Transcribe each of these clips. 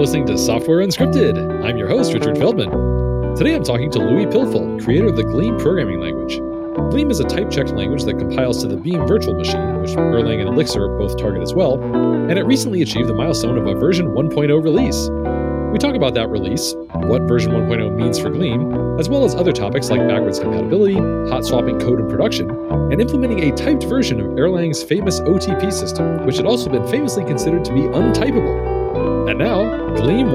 listening to Software Unscripted. I'm your host, Richard Feldman. Today I'm talking to Louis Pilful, creator of the Gleam programming language. Gleam is a type-checked language that compiles to the Beam virtual machine, which Erlang and Elixir both target as well, and it recently achieved the milestone of a version 1.0 release. We talk about that release, what version 1.0 means for Gleam, as well as other topics like backwards compatibility, hot swapping code in production, and implementing a typed version of Erlang's famous OTP system, which had also been famously considered to be untypable. And now, Gleam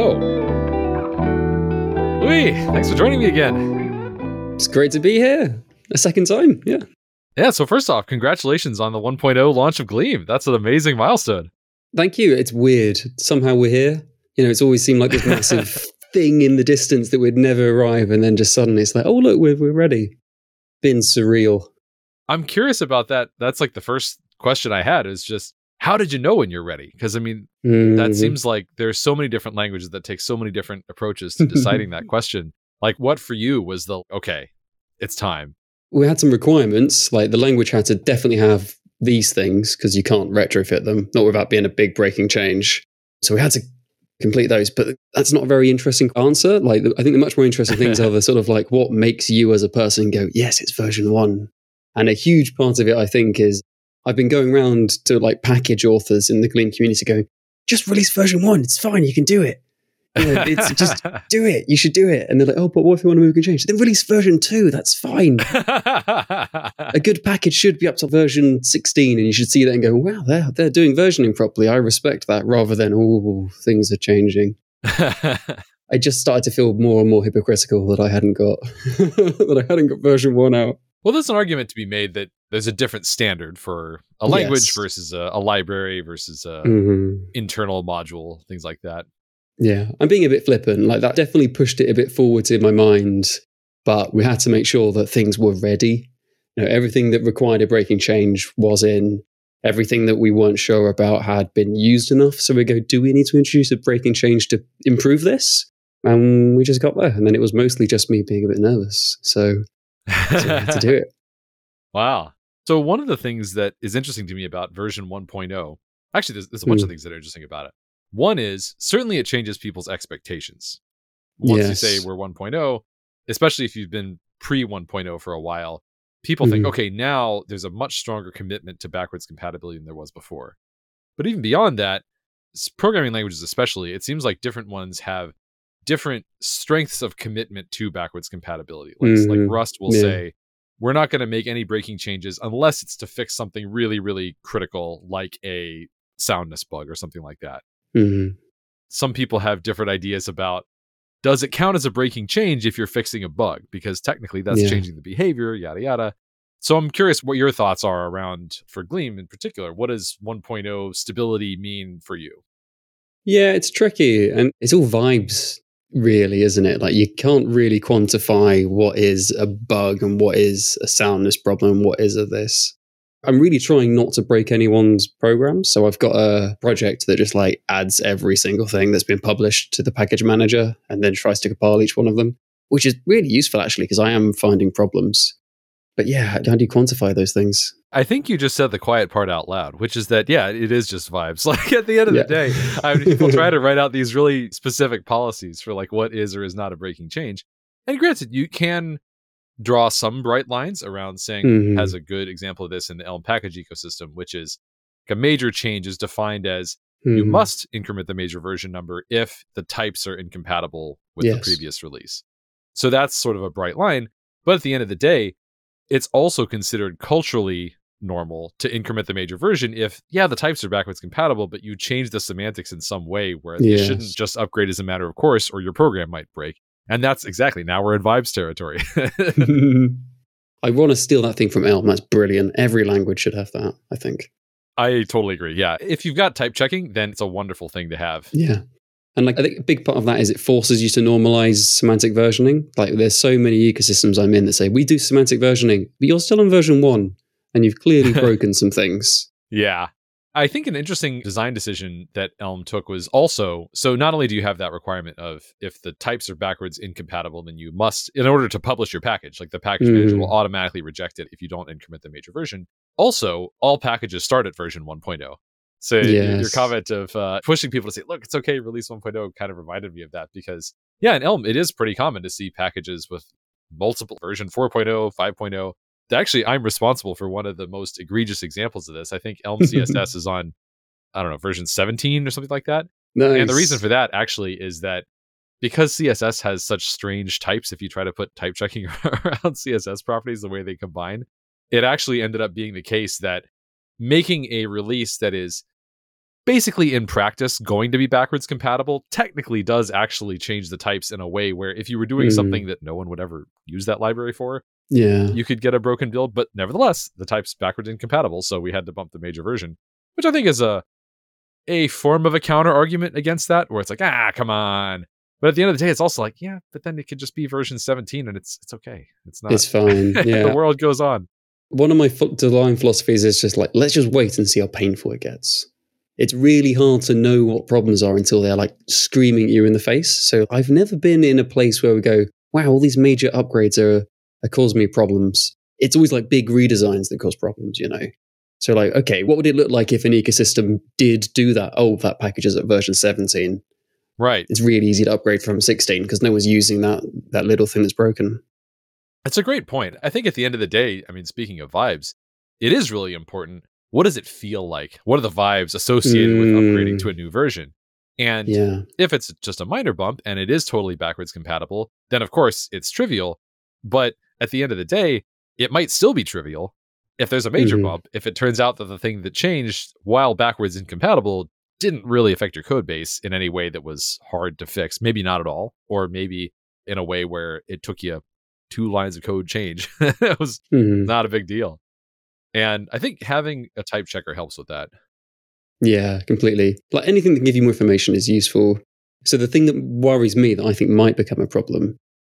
1.0. Louis, thanks for joining me again. It's great to be here. A second time, yeah. Yeah, so first off, congratulations on the 1.0 launch of Gleam. That's an amazing milestone. Thank you. It's weird. Somehow we're here. You know, it's always seemed like this massive thing in the distance that would never arrive, and then just suddenly it's like, oh, look, we're ready. Been surreal. I'm curious about that. That's like the first question I had is just, how did you know when you're ready? Because, I mean, that seems like there's so many different languages that take so many different approaches to deciding that question. Like, what for you was the, okay, it's time? We had some requirements, like the language had to definitely have these things because you can't retrofit them, not without being a big breaking change. So we had to complete those, but that's not a very interesting answer. Like, I think the much more interesting things are the sort of like what makes you as a person go, yes, it's version 1. And a huge part of it, I think, is I've been going around to like package authors in the Gleam community going, just release version 1. It's fine. You can do it. You know, it's just do it. You should do it. And they're like, oh, but what if we want to move and change? Then release version 2. That's fine. A good package should be up to version 16, and you should see that and go, wow, they're doing versioning properly. I respect that, rather than, oh, things are changing. I just started to feel more and more hypocritical that I hadn't got version 1 out. Well, there's an argument to be made that there's a different standard for a language versus a library versus a internal module, things like that. Yeah, I'm being a bit flippant. Like, that definitely pushed it a bit forward in my mind, but we had to make sure that things were ready. You know, everything that required a breaking change was in. Everything that we weren't sure about had been used enough. So we go, do we need to introduce a breaking change to improve this? And we just got there. And then it was mostly just me being a bit nervous. So we had to do it. Wow. So one of the things that is interesting to me about version 1.0, actually, there's a bunch of things that are interesting about it. One is, certainly it changes people's expectations. Once you say we're 1.0, especially if you've been pre 1.0 for a while, people think, okay, now there's a much stronger commitment to backwards compatibility than there was before. But even beyond that, programming languages especially, it seems like different ones have different strengths of commitment to backwards compatibility. Like Rust will say, we're not going to make any breaking changes unless it's to fix something really, really critical, like a soundness bug or something like that. Some people have different ideas about, does it count as a breaking change if you're fixing a bug? Because technically that's changing the behavior, yada, yada. So I'm curious what your thoughts are around, for Gleam in particular. What does 1.0 stability mean for you? Yeah, it's tricky. And it's all vibes, really, isn't it? Like, you can't really quantify what is a bug and what is a soundness problem, what is a this. I'm really trying not to break anyone's programs. So I've got a project that just like adds every single thing that's been published to the package manager and then tries to compile each one of them, which is really useful actually, because I am finding problems. But yeah, how do you quantify those things? I think you just said the quiet part out loud, which is that, yeah, it is just vibes. Like, at the end of the day, people try to write out these really specific policies for like what is or is not a breaking change. And granted, you can draw some bright lines around saying has a good example of this in the Elm package ecosystem, which is like a major change is defined as you must increment the major version number if the types are incompatible with the previous release. So that's sort of a bright line. But at the end of the day, it's also considered culturally normal to increment the major version if, the types are backwards compatible, but you change the semantics in some way where you shouldn't just upgrade as a matter of course, or your program might break. And that's exactly, now we're in vibes territory. I want to steal that thing from Elm. That's brilliant. Every language should have that, I think. I totally agree. Yeah. If you've got type checking, then it's a wonderful thing to have. Yeah. And like, I think a big part of that is it forces you to normalize semantic versioning. Like, there's so many ecosystems I'm in that say, we do semantic versioning, but you're still on version 1 and you've clearly broken some things. Yeah. I think an interesting design decision that Elm took was also, so not only do you have that requirement of if the types are backwards incompatible, then you must, in order to publish your package, like the package manager will automatically reject it if you don't increment the major version. Also, all packages start at version 1.0. So your comment of pushing people to say, look, it's okay, release 1.0 kind of reminded me of that because, yeah, in Elm, it is pretty common to see packages with multiple version 4.0, 5.0. Actually, I'm responsible for one of the most egregious examples of this. I think Elm CSS is on, I don't know, version 17 or something like that. Nice. And the reason for that actually is that because CSS has such strange types, if you try to put type checking around CSS properties, the way they combine, it actually ended up being the case that making a release that is basically in practice going to be backwards compatible technically does actually change the types in a way where if you were doing something that no one would ever use that library for, you could get a broken build, but nevertheless, the type's backwards incompatible, so we had to bump the major version, which I think is a form of a counter argument against that, where it's like, come on. But at the end of the day, it's also like, yeah, but then it could just be version 17 and it's okay. It's not. It's fine. Yeah. The world goes on. One of my design philosophies is just like, let's just wait and see how painful it gets. It's really hard to know what problems are until they're like screaming at you in the face. So I've never been in a place where we go, wow, all these major upgrades are causing me problems. It's always like big redesigns that cause problems, So like, okay, what would it look like if an ecosystem did do that? Oh, that package is at version 17. Right. It's really easy to upgrade from 16 because no one's using that little thing that's broken. That's a great point. I think at the end of the day, I mean, speaking of vibes, it is really important. What does it feel like? What are the vibes associated with upgrading to a new version? And if it's just a minor bump and it is totally backwards compatible, then of course it's trivial. But at the end of the day, it might still be trivial if there's a major bump, if it turns out that the thing that changed while backwards incompatible didn't really affect your code base in any way that was hard to fix. Maybe not at all, or maybe in a way where it took you 2 lines of code change. It was not a big deal. And I think having a type checker helps with that. Yeah, completely. Like anything that can give you more information is useful. So the thing that worries me that I think might become a problem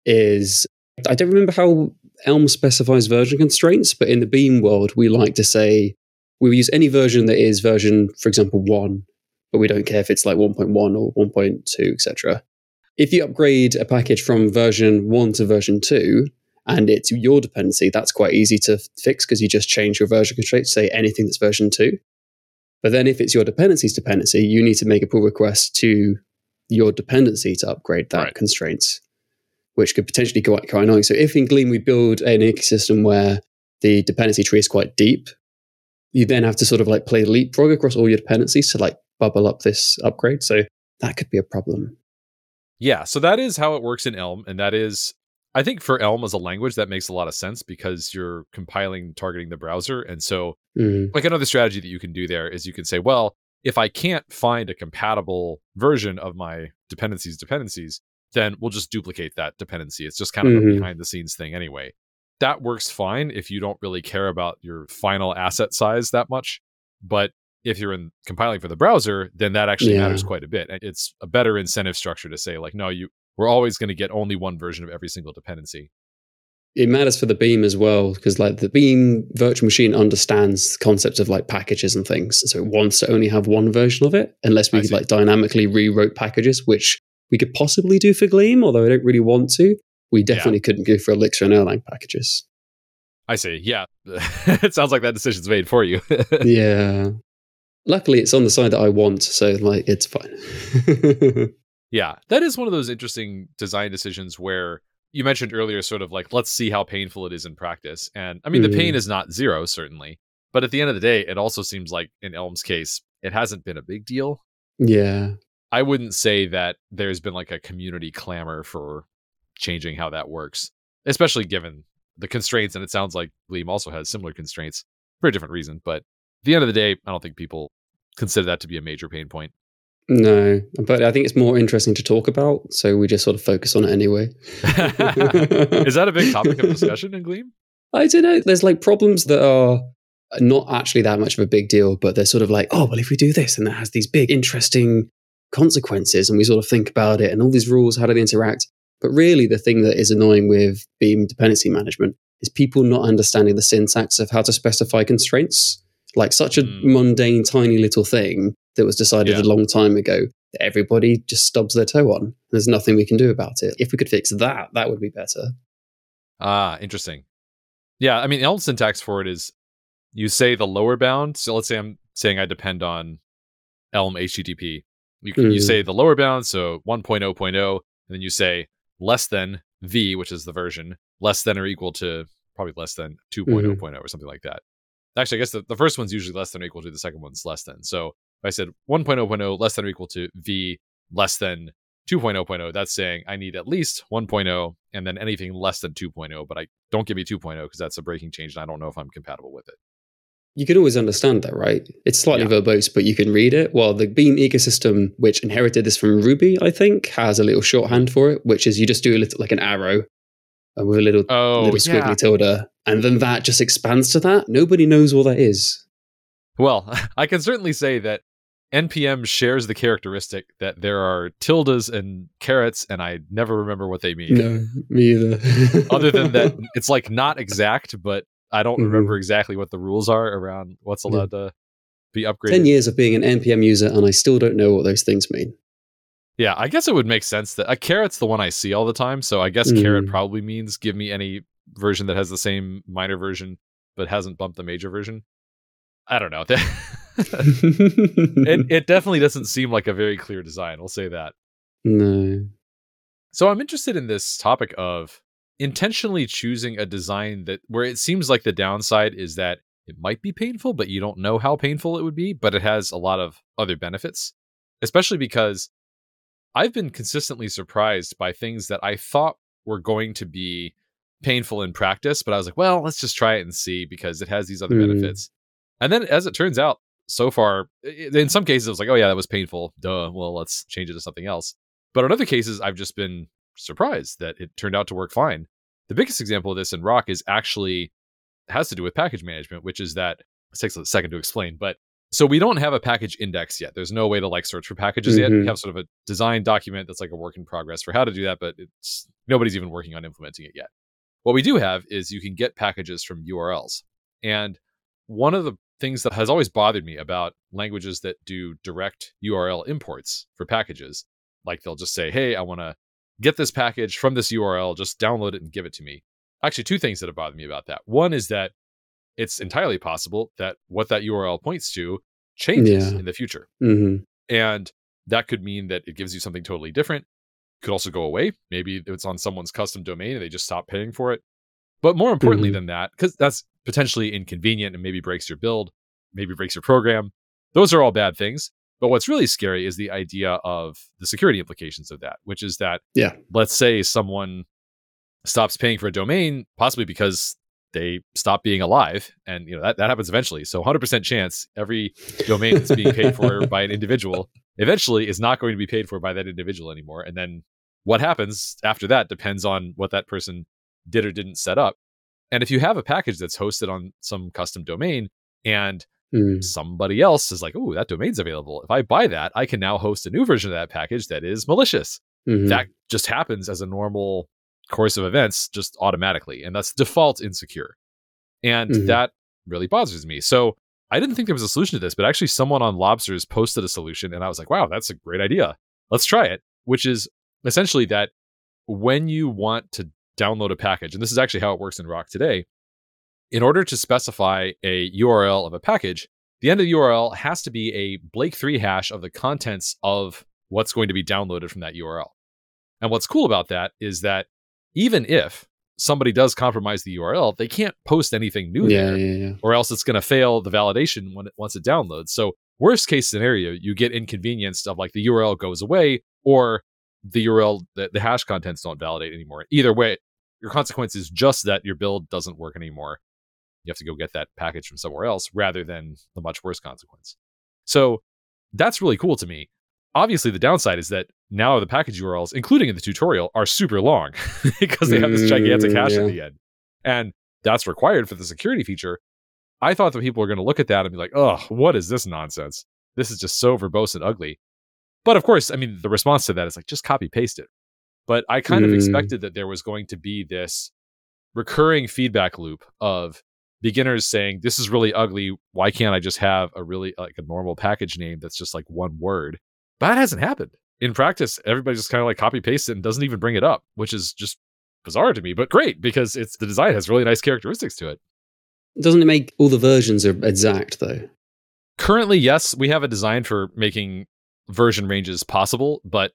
is, I don't remember how Elm specifies version constraints, but in the Beam world, we like to say we use any version that is version, for example, 1, but we don't care if it's like 1.1 or 1.2, etc. If you upgrade a package from version 1 to version 2, and it's your dependency, that's quite easy to fix because you just change your version constraint to say anything that's version 2. But then if it's your dependency's dependency, you need to make a pull request to your dependency to upgrade that constraint, which could potentially be quite annoying. So if in Gleam we build an ecosystem where the dependency tree is quite deep, you then have to sort of like play leapfrog across all your dependencies to like bubble up this upgrade. So that could be a problem. Yeah, so that is how it works in Elm. And that is, I think for Elm as a language, that makes a lot of sense because you're compiling, targeting the browser. And so like another strategy that you can do there is you can say, well, if I can't find a compatible version of my dependencies, then we'll just duplicate that dependency. It's just kind of a behind the scenes thing anyway. That works fine if you don't really care about your final asset size that much. But if you're compiling for the browser, then that actually matters quite a bit. And it's a better incentive structure to say like, no, we're always going to get only one version of every single dependency. It matters for the Beam as well, because like the Beam virtual machine understands the concept of like packages and things. So it wants to only have one version of it, unless we could like dynamically rewrote packages, which we could possibly do for Gleam, although I don't really want to. We definitely couldn't go for Elixir and Erlang packages. I see. Yeah. It sounds like that decision's made for you. Yeah. Luckily, it's on the side that I want, so like it's fine. Yeah, that is one of those interesting design decisions where you mentioned earlier sort of like, let's see how painful it is in practice. And I mean, the pain is not zero, certainly. But at the end of the day, it also seems like in Elm's case, it hasn't been a big deal. Yeah. I wouldn't say that there's been like a community clamor for changing how that works, especially given the constraints. And it sounds like Gleam also has similar constraints for a different reason. But at the end of the day, I don't think people consider that to be a major pain point. No, but I think it's more interesting to talk about, so we just sort of focus on it anyway. Is that a big topic of discussion in Gleam? I don't know. There's like problems that are not actually that much of a big deal, but they're sort of like, oh, well, if we do this, and that has these big, interesting consequences, and we sort of think about it, and all these rules, how do they interact? But really, the thing that is annoying with Beam dependency management is people not understanding the syntax of how to specify constraints. Like such a mundane, tiny little thing that was decided a long time ago that everybody just stubs their toe on. There's nothing we can do about it. If we could fix that, that would be better. Ah, interesting. Yeah, I mean, Elm syntax for it is you say the lower bound. So let's say I'm saying I depend on Elm HTTP. You say the lower bound, so 1.0.0, and then you say less than V, which is the version, less than or equal to probably less than 2.0.0 or something like that. Actually, I guess the first one's usually less than or equal to, the second one's less than. So if I said 1.0.0 less than or equal to V less than 2.0.0, that's saying I need at least 1.0 and then anything less than 2.0, but I don't give me 2.0 because that's a breaking change and I don't know if I'm compatible with it. You can always understand that, right? It's slightly verbose, but you can read it. While the Beam ecosystem, which inherited this from Ruby, I think, has a little shorthand for it, which is you just do a little, like an arrow with a little squiggly tilde, and then that just expands to that. Nobody knows what that is. Well, I can certainly say that NPM shares the characteristic that there are tildes and carets, and I never remember what they mean. No, me either. Other than that, it's like not exact, but I don't remember exactly what the rules are around what's allowed to be upgraded. 10 years of being an NPM user, and I still don't know what those things mean. Yeah, I guess it would make sense that a caret's the one I see all the time. So I guess caret probably means give me any version that has the same minor version, but hasn't bumped the major version. I don't know. It definitely doesn't seem like a very clear design. I'll say that. No. So I'm interested in this topic of intentionally choosing a design that where it seems like the downside is that it might be painful, but you don't know how painful it would be, but it has a lot of other benefits, especially because I've been consistently surprised by things that I thought were going to be painful in practice, but I was like, well, let's just try it and see because it has these other benefits. And then as it turns out, so far, in some cases, I was like, oh yeah, that was painful. Duh. Well, let's change it to something else. But in other cases, I've just been surprised that it turned out to work fine. The biggest example of this in Rock has to do with package management, which is that it takes a second to explain, but so we don't have a package index yet. There's no way to like search for packages yet. We have sort of a design document that's like a work in progress for how to do that, but nobody's even working on implementing it yet. What we do have is you can get packages from URLs. And one of the things that has always bothered me about languages that do direct URL imports for packages, like they'll just say, hey, I want to get this package from this URL, just download it and give it to me. Actually, two things that have bothered me about that. One is that it's entirely possible that what that URL points to changes in the future. And that could mean that it gives you something totally different. It could also go away. Maybe it's on someone's custom domain and they just stop paying for it. But more importantly than that, because that's potentially inconvenient and maybe breaks your build, maybe breaks your program. Those are all bad things. But what's really scary is the idea of the security implications of that, which is that, let's say someone stops paying for a domain, possibly because they stop being alive. And that happens eventually. So 100% chance every domain that's being paid for by an individual eventually is not going to be paid for by that individual anymore. And then what happens after that depends on what that person did or didn't set up. And if you have a package that's hosted on some custom domain and somebody else is like, oh, that domain's available. If I buy that, I can now host a new version of that package that is malicious. That just happens as a normal course of events, just automatically. And that's default insecure. And that really bothers me. So I didn't think there was a solution to this, but actually someone on Lobsters posted a solution and I was like, wow, that's a great idea. Let's try it, which is essentially that when you want to download a package, and this is actually how it works in Rock today, in order to specify a URL of a package, the end of the URL has to be a Blake3 hash of the contents of what's going to be downloaded from that URL. And what's cool about that is that even if somebody does compromise the URL, they can't post anything new there, or else it's going to fail the validation once it downloads. So worst case scenario, you get inconvenienced of like the URL goes away or the URL, the hash contents don't validate anymore. Either way, your consequence is just that your build doesn't work anymore. You have to go get that package from somewhere else rather than the much worse consequence. So that's really cool to me. Obviously, the downside is that now the package URLs, including in the tutorial, are super long because they have this gigantic hash at the end. And that's required for the security feature. I thought that people were going to look at that and be like, oh, what is this nonsense? This is just so verbose and ugly. But of course, I mean, the response to that is like, just copy paste it. But I kind of expected that there was going to be this recurring feedback loop of beginners saying, this is really ugly. Why can't I just have a really like a normal package name that's just like one word? But that hasn't happened. In practice, everybody just kind of like copy paste it and doesn't even bring it up, which is just bizarre to me, but great because the design has really nice characteristics to it. Doesn't it make all the versions are exact though? Currently, yes, we have a design for making version ranges possible, but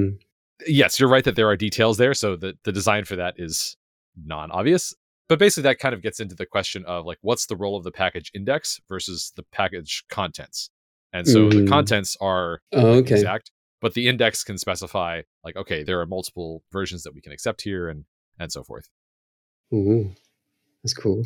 yes, you're right that there are details there. So the design for that is non-obvious. But basically, that kind of gets into the question of like, what's the role of the package index versus the package contents? And so the contents are exact, but the index can specify like, okay, there are multiple versions that we can accept here and so forth. Ooh, that's cool.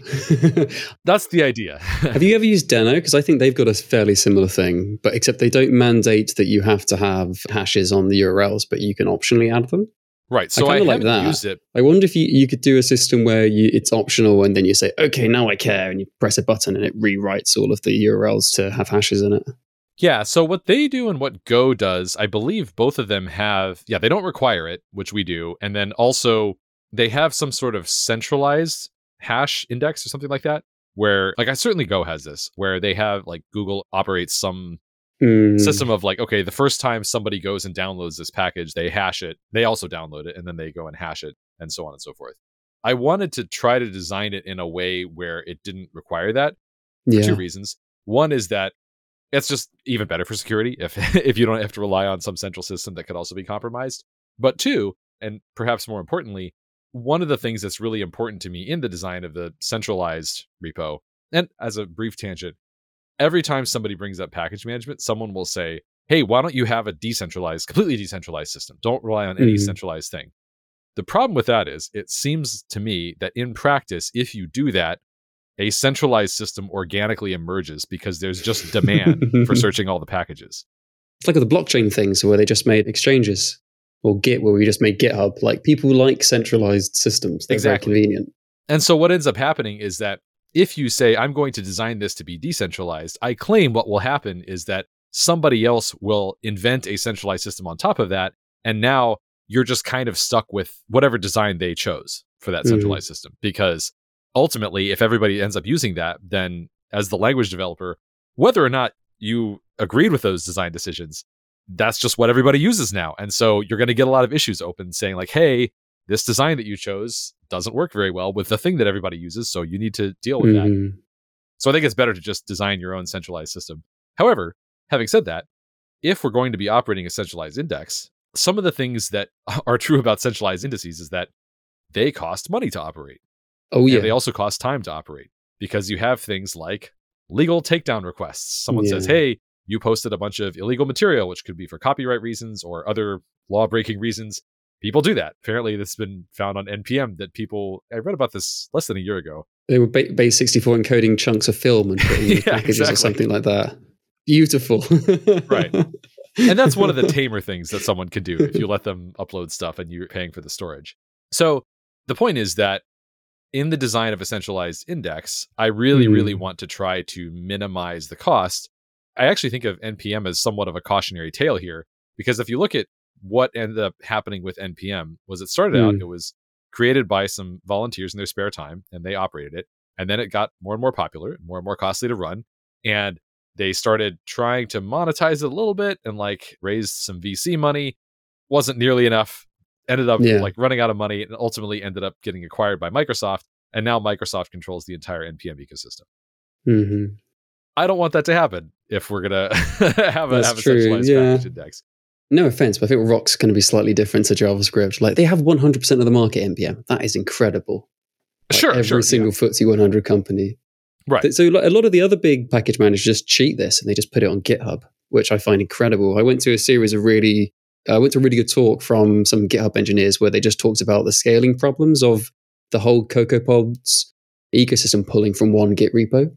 That's the idea. Have you ever used Deno? Because I think they've got a fairly similar thing, but except they don't mandate that you have to have hashes on the URLs, but you can optionally add them. Right. So I haven't used it. I wonder if you could do a system where it's optional and then you say, okay, now I care, and you press a button and it rewrites all of the URLs to have hashes in it. Yeah. So what they do and what Go does, I believe both of them have, they don't require it, which we do. And then also they have some sort of centralized hash index or something like that, where like I certainly Go has this, where they have like Google operates some system of like, okay, the first time somebody goes and downloads this package, they hash it, they also download it, and then they go and hash it, and so on and so forth. I wanted to try to design it in a way where it didn't require that for two reasons. One is that it's just even better for security if you don't have to rely on some central system that could also be compromised. But two, and perhaps more importantly, one of the things that's really important to me in the design of the centralized repo, and as a brief tangent, every time somebody brings up package management, someone will say, hey, why don't you have a completely decentralized system? Don't rely on any centralized thing. The problem with that is it seems to me that in practice, if you do that, a centralized system organically emerges because there's just demand for searching all the packages. It's like the blockchain things where they just made exchanges, or Git where we just made GitHub. Like people like centralized systems. They're very convenient. And so what ends up happening is that if you say, I'm going to design this to be decentralized, I claim what will happen is that somebody else will invent a centralized system on top of that. And now you're just kind of stuck with whatever design they chose for that centralized system. Because ultimately, if everybody ends up using that, then as the language developer, whether or not you agreed with those design decisions, that's just what everybody uses now. And so you're going to get a lot of issues open saying like, hey, this design that you chose doesn't work very well with the thing that everybody uses, so you need to deal with that. So I think it's better to just design your own centralized system. However, having said that, if we're going to be operating a centralized index, some of the things that are true about centralized indices is that they cost money to operate. Oh, yeah. And they also cost time to operate because you have things like legal takedown requests. Someone says, hey, you posted a bunch of illegal material, which could be for copyright reasons or other law-breaking reasons. People do that. Apparently, this has been found on NPM that I read about this less than a year ago. They were base64 encoding chunks of film and putting in packages or something like that. Beautiful. Right. And that's one of the tamer things that someone can do if you let them upload stuff and you're paying for the storage. So the point is that in the design of a centralized index, I really, really want to try to minimize the cost. I actually think of NPM as somewhat of a cautionary tale here, because if you look at what ended up happening with NPM was it started out, it was created by some volunteers in their spare time and they operated it. And then it got more and more popular, more and more costly to run. And they started trying to monetize it a little bit and like raised some VC money. Wasn't nearly enough. Ended up like running out of money and ultimately ended up getting acquired by Microsoft. And now Microsoft controls the entire NPM ecosystem. I don't want that to happen if we're going to have a centralized package index. No offense, but I think Rock's going to be slightly different to JavaScript. Like they have 100% of the market NPM. That is incredible. Like every single FTSE 100 company. Right. So a lot of the other big package managers just cheat this and they just put it on GitHub, which I find incredible. I went to a really good talk from some GitHub engineers where they just talked about the scaling problems of the whole CocoaPods ecosystem pulling from one Git repo.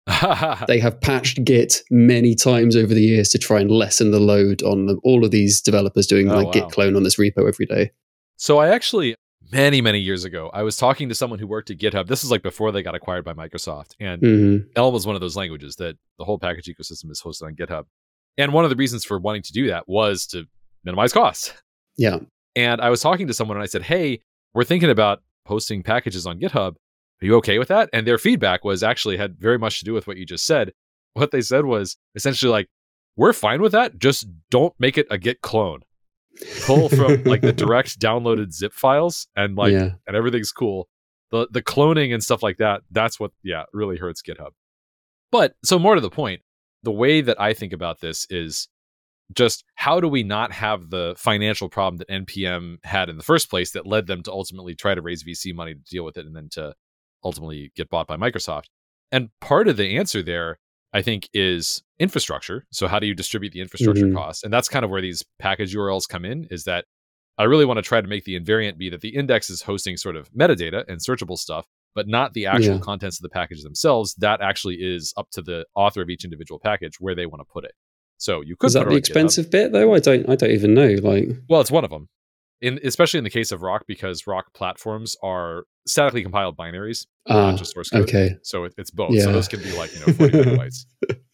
They have patched Git many times over the years to try and lessen the load on all of these developers doing Git clone on this repo every day. So I actually, many years ago, I was talking to someone who worked at GitHub. This is like before they got acquired by Microsoft. And Elm was one of those languages that the whole package ecosystem is hosted on GitHub. And one of the reasons for wanting to do that was to minimize costs. Yeah. And I was talking to someone and I said, hey, we're thinking about posting packages on GitHub. Are you okay with that? And their feedback had very much to do with what you just said. What they said was essentially like, we're fine with that. Just don't make it a Git clone. Pull from like the direct downloaded zip files and and everything's cool. The cloning and stuff like that, that's what really hurts GitHub. But so more to the point, the way that I think about this is just how do we not have the financial problem that NPM had in the first place that led them to ultimately try to raise VC money to deal with it and then to ultimately get bought by Microsoft. And part of the answer there, I think, is infrastructure. So how do you distribute the infrastructure costs? And that's kind of where these package URLs come in, is that I really want to try to make the invariant be that the index is hosting sort of metadata and searchable stuff, but not the actual contents of the package themselves. That actually is up to the author of each individual package where they want to put it. So you could. Is that the expensive bit though? I don't even know. Like, well, it's one of them. Especially in the case of Rock, because Rock platforms are statically compiled binaries, not just source code. Okay. So it's both. Yeah. So those can be like 40 megabytes.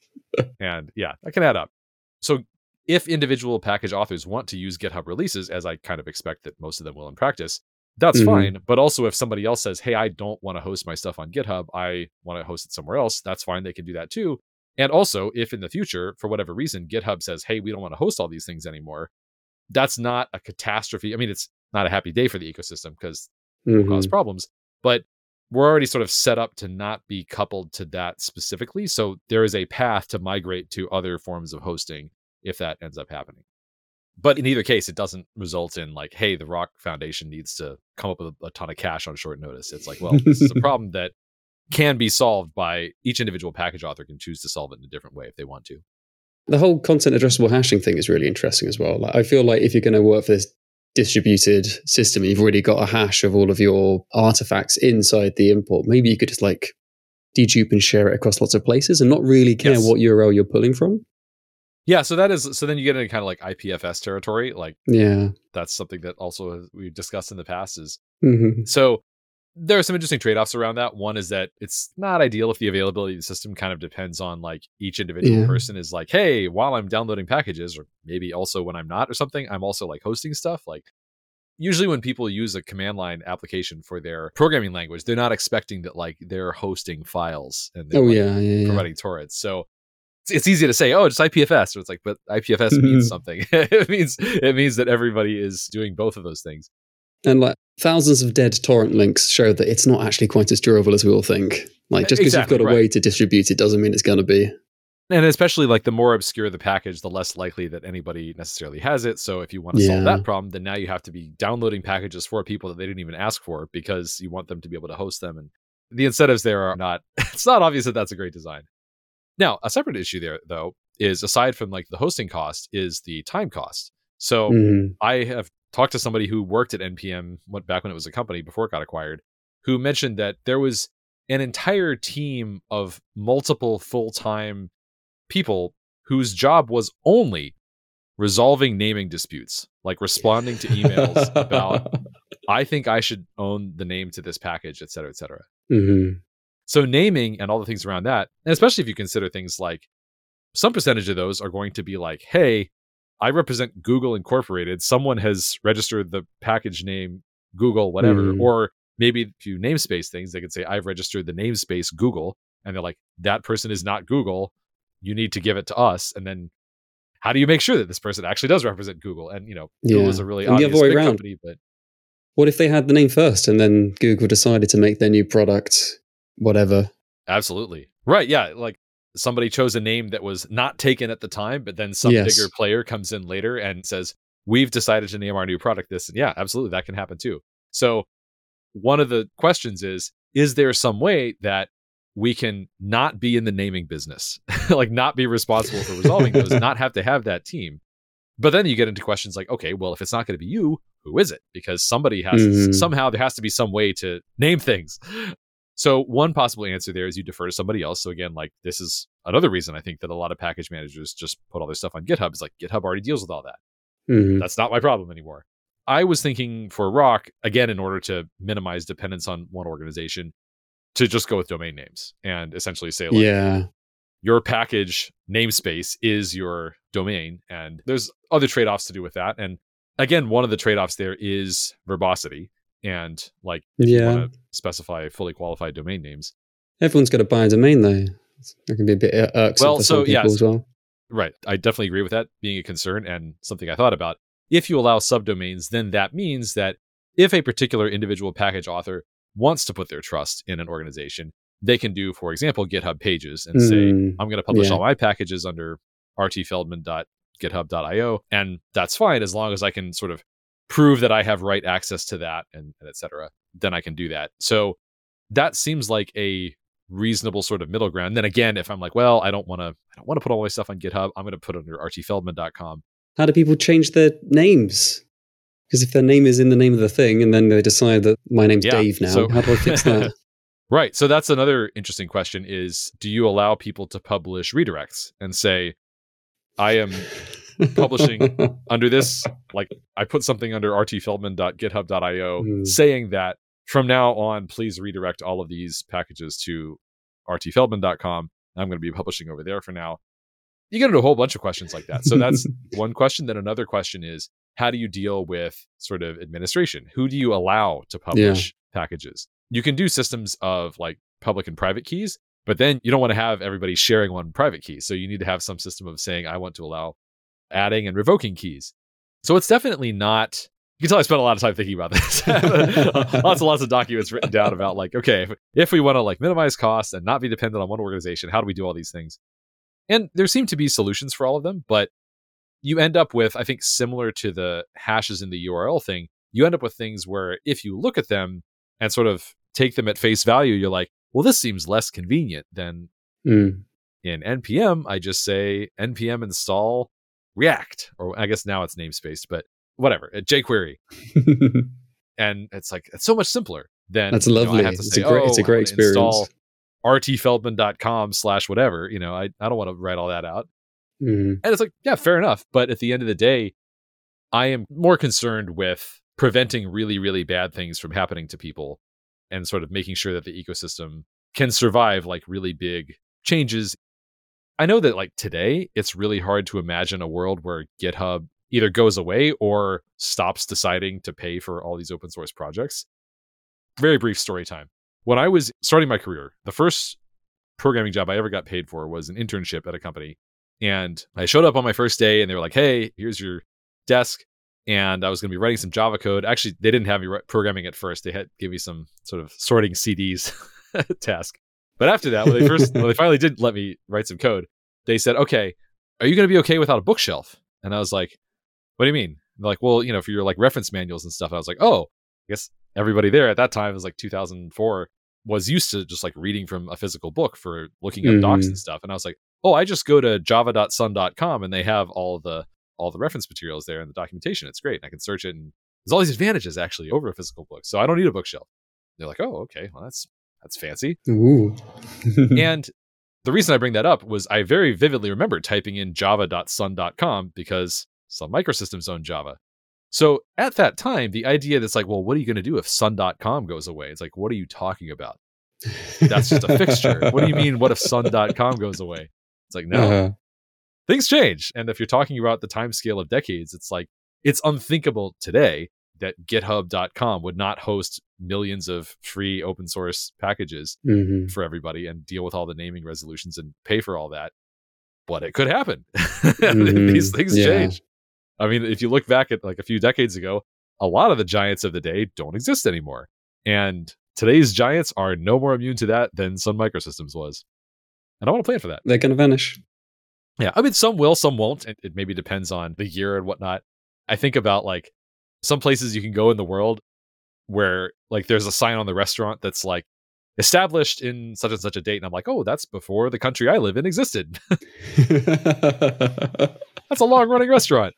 And yeah, that can add up. So if individual package authors want to use GitHub releases, as I kind of expect that most of them will in practice, that's fine. But also if somebody else says, hey, I don't want to host my stuff on GitHub, I want to host it somewhere else, that's fine. They can do that too. And also, if in the future, for whatever reason, GitHub says, hey, we don't want to host all these things anymore, that's not a catastrophe. I mean, it's not a happy day for the ecosystem because it will cause problems, but we're already sort of set up to not be coupled to that specifically. So there is a path to migrate to other forms of hosting if that ends up happening. But in either case, it doesn't result in like, hey, the Rock Foundation needs to come up with a ton of cash on short notice. It's like, well, this is a problem that can be solved by each individual package author can choose to solve it in a different way if they want to. The whole content addressable hashing thing is really interesting as well. Like, I feel like if you're going to work for this distributed system, you've already got a hash of all of your artifacts inside the import. Maybe you could just like dedupe and share it across lots of places and not really care what URL you're pulling from. Yeah, so then you get into kind of like IPFS territory. Like, that's something that also we've discussed in the past is so there are some interesting trade-offs around that. One is that it's not ideal if the availability of the system kind of depends on like each individual person is like, hey, while I'm downloading packages, or maybe also when I'm not or something, I'm also like hosting stuff. Like usually when people use a command line application for their programming language, they're not expecting that like they're hosting files and they're providing torrents. So it's easy to say, oh, just IPFS. So it's like, but IPFS means something. it means that everybody is doing both of those things. And like thousands of dead torrent links show that it's not actually quite as durable as we all think. Like just because you've got a way to distribute it doesn't mean it's going to be. And especially like the more obscure the package, the less likely that anybody necessarily has it. So if you want to solve that problem, then now you have to be downloading packages for people that they didn't even ask for because you want them to be able to host them. And the incentives there are not, it's not obvious that that's a great design. Now, a separate issue there, though, is aside from like the hosting cost is the time cost. So I have talked to somebody who worked at NPM back when it was a company before it got acquired, who mentioned that there was an entire team of multiple full-time people whose job was only resolving naming disputes, like responding to emails about, I think I should own the name to this package, et cetera, et cetera. So naming and all the things around that, and especially if you consider things like some percentage of those are going to be like, hey, I represent Google Incorporated. Someone has registered the package name Google, whatever. Or maybe if you namespace things, they could say, I've registered the namespace Google. And they're like, that person is not Google. You need to give it to us. And then how do you make sure that this person actually does represent Google? And, Google is a really obvious big company. But what if they had the name first and then Google decided to make their new product whatever? Absolutely. Right. Yeah. Like, somebody chose a name that was not taken at the time, but then some bigger player comes in later and says, we've decided to name our new product this. And yeah, absolutely. That can happen too. So one of the questions is there some way that we can not be in the naming business, like not be responsible for resolving those, not have to have that team? But then you get into questions like, okay, well, if it's not going to be you, who is it? Because somebody has somehow there has to be some way to name things. So one possible answer there is you defer to somebody else. So again, like this is another reason I think that a lot of package managers just put all their stuff on GitHub. It's like GitHub already deals with all that. That's not my problem anymore. I was thinking for Rock, again, in order to minimize dependence on one organization, to just go with domain names and essentially say like, your package namespace is your domain. And there's other trade-offs to do with that. And again, one of the trade-offs there is verbosity. And like, if you want to specify fully qualified domain names, everyone's got to buy a domain though. That can be a bit irksome for some people as well. Right. I definitely agree with that being a concern and something I thought about. If you allow subdomains, then that means that if a particular individual package author wants to put their trust in an organization, they can do, for example, GitHub pages and say, I'm going to publish all my packages under rtfeldman.github.io. And that's fine as long as I can sort of prove that I have write access to that and et cetera. Then I can do that. So that seems like a reasonable sort of middle ground. Then again, if I'm like, well, I don't want to put all my stuff on GitHub, I'm going to put it under rtfeldman.com. How do people change their names? Because if their name is in the name of the thing and then they decide that my name's Dave now, how do I fix that? Right. So that's another interesting question is, do you allow people to publish redirects and say, I am publishing under this, like I put something under rtfeldman.github.io saying that from now on, please redirect all of these packages to rtfeldman.com. I'm going to be publishing over there for now. You get into a whole bunch of questions like that. So that's one question. Then another question is, how do you deal with sort of administration? Who do you allow to publish packages? You can do systems of like public and private keys, but then you don't want to have everybody sharing one private key. So you need to have some system of saying, I want to allow adding and revoking keys. So it's definitely not, you can tell I spent a lot of time thinking about this. lots and lots of documents written down about like, okay, if we want to like minimize costs and not be dependent on one organization, how do we do all these things? And there seem to be solutions for all of them, but you end up with, I think, similar to the hashes in the URL thing, you end up with things where if you look at them and sort of take them at face value, you're like, well, this seems less convenient than in NPM. I just say npm install React, or I guess now it's namespaced, but whatever, jQuery. And it's like, it's so much simpler than that's lovely. I have to say, it's a great experience. Install rtfeldman.com/whatever. I don't want to write all that out. And it's like, yeah, fair enough. But at the end of the day, I am more concerned with preventing really, really bad things from happening to people and sort of making sure that the ecosystem can survive like really big changes. I know that like today, it's really hard to imagine a world where GitHub either goes away or stops deciding to pay for all these open source projects. Very brief story time. When I was starting my career, the first programming job I ever got paid for was an internship at a company. And I showed up on my first day and they were like, hey, here's your desk. And I was going to be writing some Java code. Actually, they didn't have me programming at first. They had give me some sort of sorting CDs task. But after that, when they finally did let me write some code, they said, okay, are you going to be okay without a bookshelf? And I was like, what do you mean? They're like, well, for your like reference manuals and stuff. And I was like, oh, I guess everybody there at that time, it was like 2004, was used to just like reading from a physical book for looking up docs and stuff. And I was like, oh, I just go to java.sun.com and they have all the reference materials there and the documentation. It's great. And I can search it. And there's all these advantages actually over a physical book. So I don't need a bookshelf. They're like, oh, okay. Well, that's fancy. Ooh. And the reason I bring that up was I very vividly remember typing in java.sun.com because Sun Microsystems owned Java. So at that time, the idea that's like, well, what are you going to do if sun.com goes away? It's like, what are you talking about? That's just a fixture. What do you mean, what if sun.com goes away? It's like, no, things change. And if you're talking about the time scale of decades, it's like, it's unthinkable today that github.com would not host millions of free open source packages for everybody and deal with all the naming resolutions and pay for all that. But it could happen. These things change. I mean, if you look back at like a few decades ago, a lot of the giants of the day don't exist anymore. And today's giants are no more immune to that than Sun Microsystems was. And I want to plan for that. They're going to vanish. Yeah. I mean, some will, some won't. It maybe depends on the year and whatnot. I think about like some places you can go in the world where like there's a sign on the restaurant that's like established in such and such a date. And I'm like, oh, that's before the country I live in existed. That's a long running restaurant.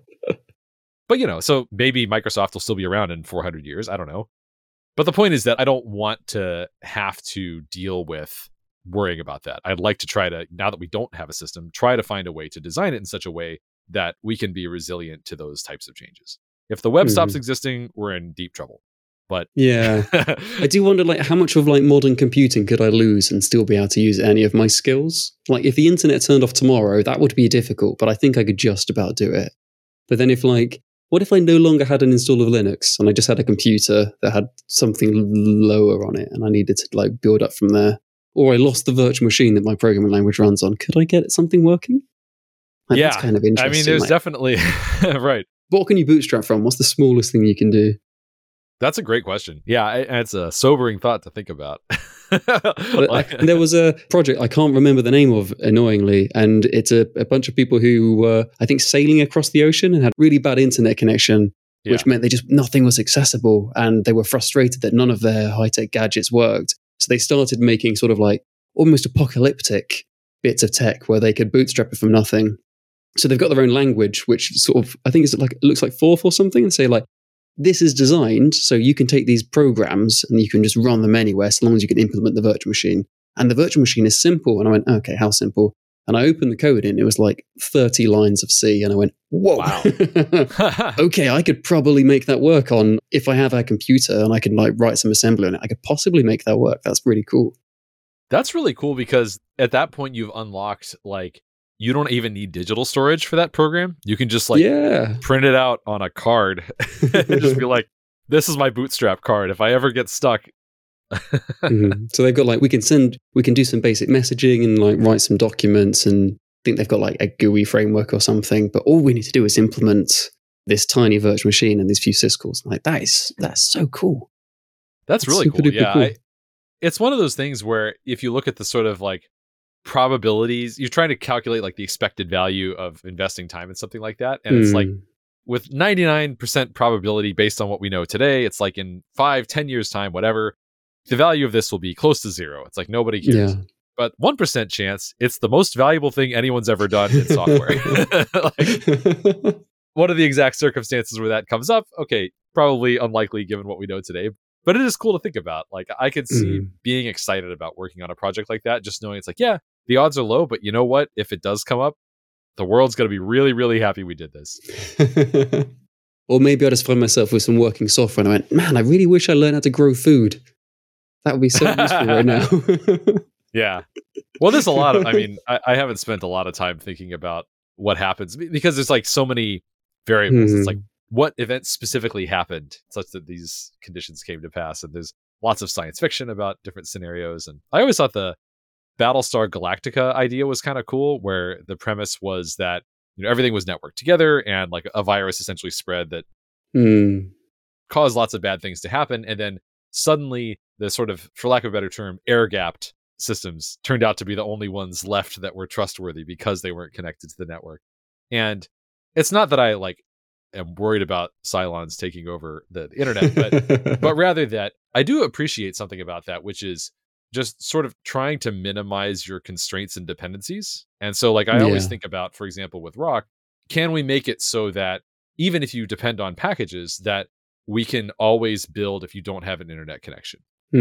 But, so maybe Microsoft will still be around in 400 years. I don't know. But the point is that I don't want to have to deal with worrying about that. I'd like to try to, now that we don't have a system, try to find a way to design it in such a way that we can be resilient to those types of changes. If the web stops existing, we're in deep trouble. But yeah, I do wonder like how much of like modern computing could I lose and still be able to use any of my skills? Like if the internet turned off tomorrow, that would be difficult, but I think I could just about do it. But then what if I no longer had an install of Linux and I just had a computer that had something lower on it and I needed to like build up from there? Or I lost the virtual machine that my programming language runs on. Could I get something working? Like, yeah, that's kind of interesting. I mean, there's definitely right. What can you bootstrap from? What's the smallest thing you can do? That's a great question. Yeah, it's a sobering thought to think about. There was a project I can't remember the name of, annoyingly, and it's a bunch of people who were, I think, sailing across the ocean and had really bad internet connection, which meant nothing was accessible, and they were frustrated that none of their high-tech gadgets worked. So they started making sort of like almost apocalyptic bits of tech where they could bootstrap it from nothing. So they've got their own language, which sort of, I think it looks like Forth or something, and say like, this is designed so you can take these programs and you can just run them anywhere so long as you can implement the virtual machine. And the virtual machine is simple. And I went, okay, how simple? And I opened the code and it was like 30 lines of C. And I went, whoa, wow. Okay, I could probably make that work on, if I have a computer and I can like write some assembly on it, I could possibly make that work. That's pretty cool. That's really cool because at that point you've unlocked like, you don't even need digital storage for that program. You can just print it out on a card and just be like, this is my Bootstrap card. If I ever get stuck. So they've got like, we can do some basic messaging and like write some documents, and I think they've got like a GUI framework or something, but all we need to do is implement this tiny virtual machine and these few syscalls. Like that's so cool. That's really cool. Yeah. Cool. It's one of those things where if you look at the sort of like probabilities, you're trying to calculate like the expected value of investing time in something like that. And it's like with 99% probability based on what we know today, it's like in 5-10 years time, whatever, the value of this will be close to zero. It's like nobody cares. Yeah. But 1% chance, it's the most valuable thing anyone's ever done in software. Like, what are the exact circumstances where that comes up? Okay, probably unlikely given what we know today. But it is cool to think about. Like I could see being excited about working on a project like that, just knowing it's like, yeah, the odds are low, but you know what? If it does come up, the world's going to be really, really happy we did this. Or maybe I just find myself with some working software and I went, man, I really wish I learned how to grow food. That would be so useful right now. Yeah. Well, there's a lot of, I mean, I haven't spent a lot of time thinking about what happens because there's like so many variables. It's like, what events specifically happened such that these conditions came to pass? And there's lots of science fiction about different scenarios. And I always thought the Battlestar Galactica idea was kind of cool, where the premise was that, you know, everything was networked together and like a virus essentially spread that caused lots of bad things to happen. And then suddenly the sort of, for lack of a better term, air-gapped systems turned out to be the only ones left that were trustworthy because they weren't connected to the network. And it's not that I like am worried about Cylons taking over the internet, but rather that I do appreciate something about that, which is just sort of trying to minimize your constraints and dependencies. And so like I always think about, for example, with Rock, can we make it so that even if you depend on packages, that we can always build if you don't have an internet connection?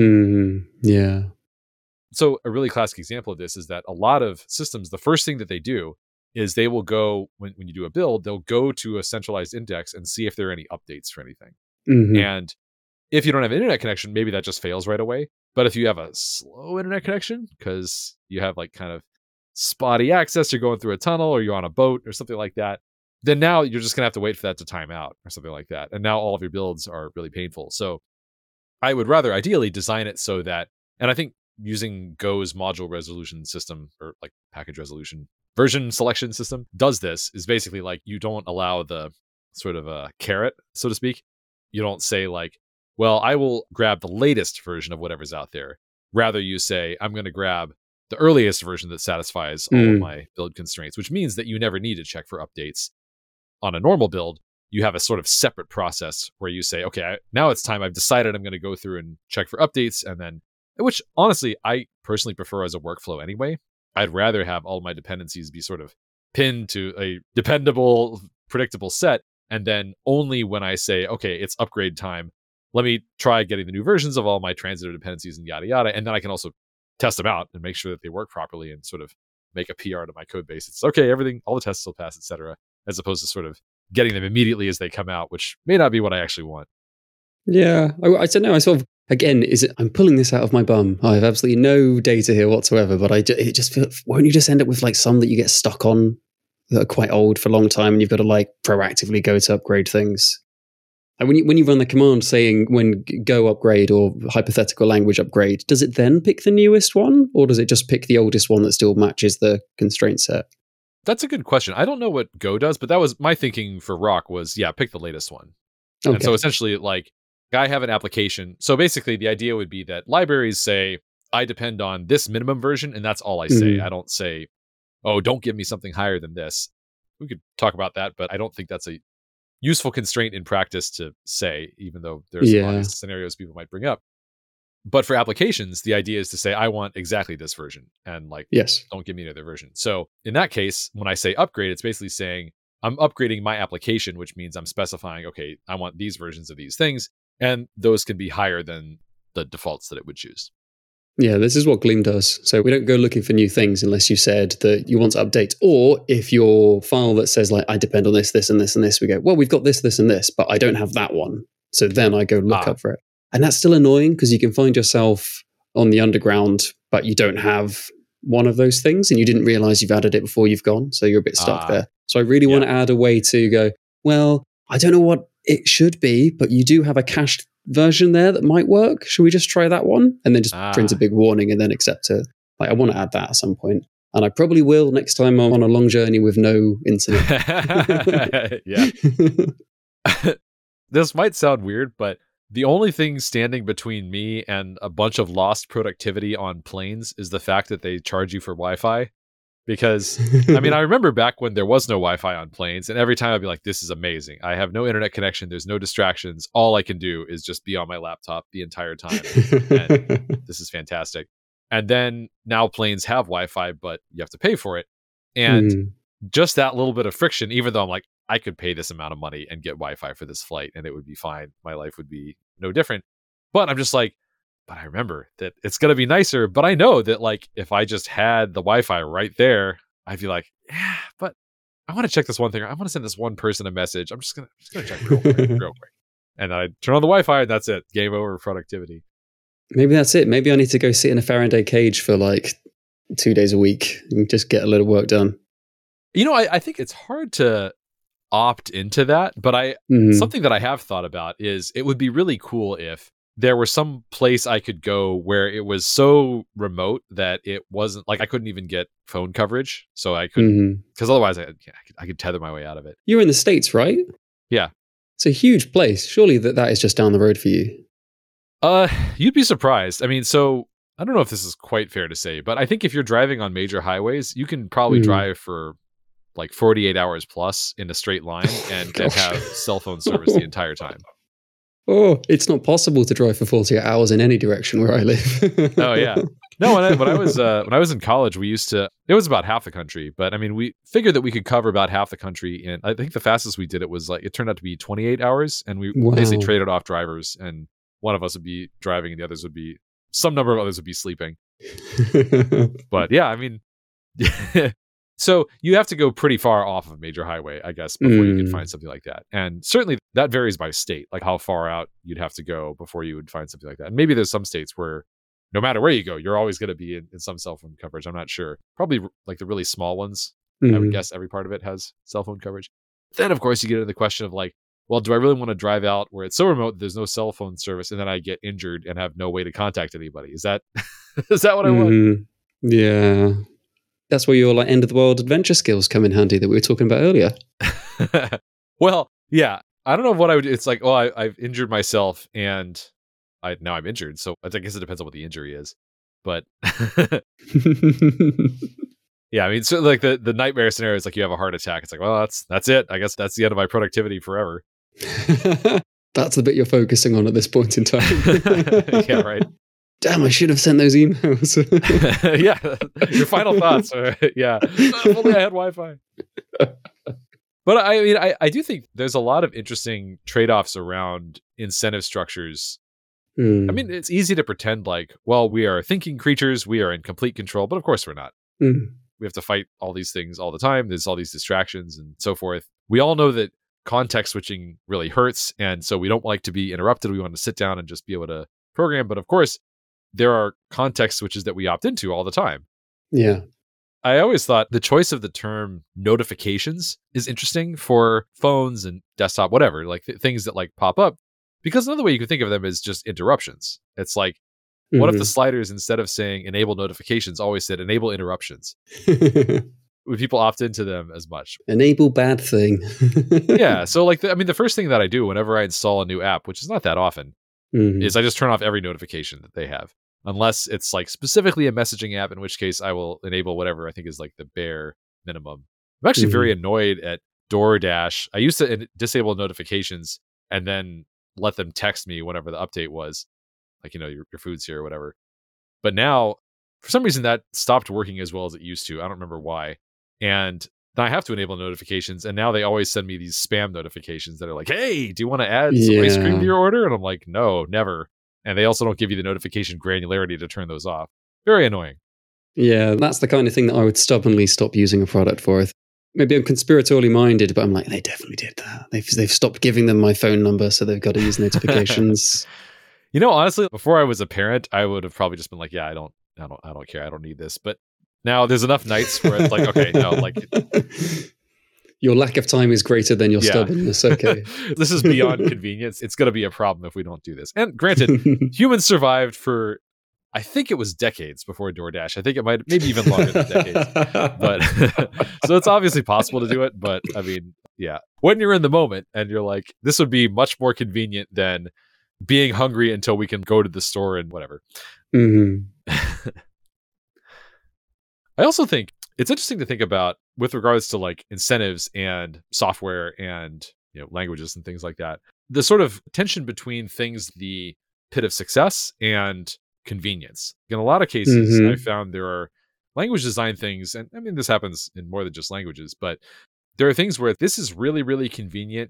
Yeah. So a really classic example of this is that a lot of systems, the first thing that they do is they will go, when you do a build, they'll go to a centralized index and see if there are any updates for anything. And if you don't have an internet connection, maybe that just fails right away. But if you have a slow internet connection, because you have like kind of spotty access, you're going through a tunnel or you're on a boat or something like that, then now you're just going to have to wait for that to time out or something like that. And now all of your builds are really painful. So I would rather ideally design it so that, and I think using Go's module resolution system or like package resolution version selection system does this, is basically like you don't allow the sort of a carrot, so to speak. You don't say like, well, I will grab the latest version of whatever's out there. Rather, you say, I'm going to grab the earliest version that satisfies all of my build constraints, which means that you never need to check for updates. On a normal build, you have a sort of separate process where you say, okay, now it's time. I've decided I'm going to go through and check for updates. And then, which honestly, I personally prefer as a workflow anyway. I'd rather have all my dependencies be sort of pinned to a dependable, predictable set. And then only when I say, okay, it's upgrade time, let me try getting the new versions of all my transitive dependencies and yada, yada. And then I can also test them out and make sure that they work properly and sort of make a PR to my code base. It's okay, everything, all the tests will pass, etc. As opposed to sort of getting them immediately as they come out, which may not be what I actually want. Yeah, I don't know. I sort of, again, I'm pulling this out of my bum. I have absolutely no data here whatsoever, but it just feels, won't you just end up with like some that you get stuck on that are quite old for a long time and you've got to like proactively go to upgrade things? And when you run the command saying when Go upgrade or hypothetical language upgrade, does it then pick the newest one or does it just pick the oldest one that still matches the constraint set? That's a good question. I don't know what Go does, but that was my thinking for Rock was, pick the latest one. Okay. And so essentially like I have an application. So basically, the idea would be that libraries say, I depend on this minimum version, and that's all I say. I don't say, oh, don't give me something higher than this. We could talk about that, but I don't think that's a useful constraint in practice to say, even though there's some obvious scenarios people might bring up. But for applications, the idea is to say, I want exactly this version, and don't give me another version. So in that case, when I say upgrade, it's basically saying I'm upgrading my application, which means I'm specifying, okay, I want these versions of these things, and those can be higher than the defaults that it would choose. Yeah, this is what Gleam does. So we don't go looking for new things unless you said that you want to update. Or if your file that says I depend on this, this, and this, and this, we go, well, we've got this, this, and this, but I don't have that one. So then I go look up for it. And that's still annoying because you can find yourself on the underground, but you don't have one of those things and you didn't realize you've added it before you've gone. So you're a bit stuck there. So I really want to add a way to go, well, I don't know what it should be, but you do have a cached version there that might work. Should we just try that one? And then just print a big warning and then accept it. I want to add that at some point. And I probably will next time I'm on a long journey with no internet. Yeah. This might sound weird, but the only thing standing between me and a bunch of lost productivity on planes is the fact that they charge you for Wi-Fi. Because, I remember back when there was no Wi-Fi on planes, and every time I'd be like, this is amazing. I have no internet connection. There's no distractions. All I can do is just be on my laptop the entire time. And this is fantastic. And then now planes have Wi-Fi, but you have to pay for it. And just that little bit of friction, even though I'm like, I could pay this amount of money and get Wi-Fi for this flight and it would be fine. My life would be no different. But I'm just like, but I remember that it's going to be nicer. But I know that if I just had the Wi-Fi right there, I'd be like, yeah, but I want to check this one thing. I want to send this one person a message. I'm just gonna check real quick. And I turn on the Wi-Fi and that's it. Game over productivity. Maybe that's it. Maybe I need to go sit in a Faraday cage for 2 days a week and just get a little work done. I think it's hard to opt into that, but something that I have thought about is it would be really cool if there was some place I could go where it was so remote that it wasn't I couldn't even get phone coverage. So I couldn't, because otherwise I could tether my way out of it. You're in the States, right? Yeah. It's a huge place. Surely that is just down the road for you. You'd be surprised. So I don't know if this is quite fair to say, but I think if you're driving on major highways, you can probably drive for 48 hours plus in a straight line and have cell phone service the entire time. Oh, it's not possible to drive for 48 hours in any direction where I live. Oh yeah. No, when I was in college, it was about half the country, but we figured that we could cover about half the country. And I think the fastest we did it was it turned out to be 28 hours, and we basically traded off drivers, and one of us would be driving and the others would be, some number of others would be sleeping. But yeah, so you have to go pretty far off of a major highway, I guess, before you can find something like that. And certainly that varies by state, how far out you'd have to go before you would find something like that. And maybe there's some states where no matter where you go, you're always going to be in some cell phone coverage. I'm not sure. Probably the really small ones. I would guess every part of it has cell phone coverage. Then, of course, you get into the question of well, do I really want to drive out where it's so remote that there's no cell phone service and then I get injured and have no way to contact anybody? Is that what I want? Yeah. That's where your end of the world adventure skills come in handy that we were talking about earlier. Well, yeah. I don't know what I would do. It's I've injured myself and now I'm injured. So I guess it depends on what the injury is. But yeah, so the nightmare scenario is you have a heart attack. It's well, that's it. I guess that's the end of my productivity forever. That's the bit you're focusing on at this point in time. Yeah, right. Damn, I should have sent those emails. Yeah, your final thoughts. Yeah, if only I had Wi-Fi. But I do think there's a lot of interesting trade-offs around incentive structures. It's easy to pretend well, we are thinking creatures, we are in complete control, but of course we're not. We have to fight all these things all the time. There's all these distractions and so forth. We all know that context switching really hurts, and so we don't like to be interrupted. We want to sit down and just be able to program. But of course, there are context switches that we opt into all the time. Yeah. I always thought the choice of the term notifications is interesting for phones and desktop, whatever, things that pop up, because another way you can think of them is just interruptions. It's what if the sliders, instead of saying enable notifications, always said enable interruptions? Would people opt into them as much? Enable bad thing. Yeah. So the first thing that I do whenever I install a new app, which is not that often, is I just turn off every notification that they have, unless it's like specifically a messaging app, in which case I will enable whatever I think is like the bare minimum. I'm actually very annoyed at DoorDash. I used to disable notifications and then let them text me whenever the update was, like, your food's here or whatever. But now, for some reason, that stopped working as well as it used to. I don't remember why. And then I have to enable notifications, and now they always send me these spam notifications that are like, hey, do you want to add some ice cream to your order? And I'm like, no, never. And they also don't give you the notification granularity to turn those off. Very annoying. Yeah, that's the kind of thing that I would stubbornly stop using a product for. Maybe I'm conspiratorially minded, but I'm like, they definitely did that. They've stopped giving them my phone number, so they've got to use notifications. Honestly, before I was a parent, I would have probably just been like, yeah, I don't care. I don't need this. But now there's enough nights where it's like, okay, no, like your lack of time is greater than your stubbornness. Okay. This is beyond convenience. It's going to be a problem if we don't do this. And granted, humans survived for, I think it was decades before DoorDash. I think it maybe even longer than decades. But so it's obviously possible to do it. But I mean, yeah, when you're in the moment and you're like, this would be much more convenient than being hungry until we can go to the store and whatever. I also think it's interesting to think about with regards to like incentives and software and languages and things like that. The sort of tension between things, the pit of success and convenience. In a lot of cases, I found there are language design things, and I mean this happens in more than just languages, but there are things where this is really, really convenient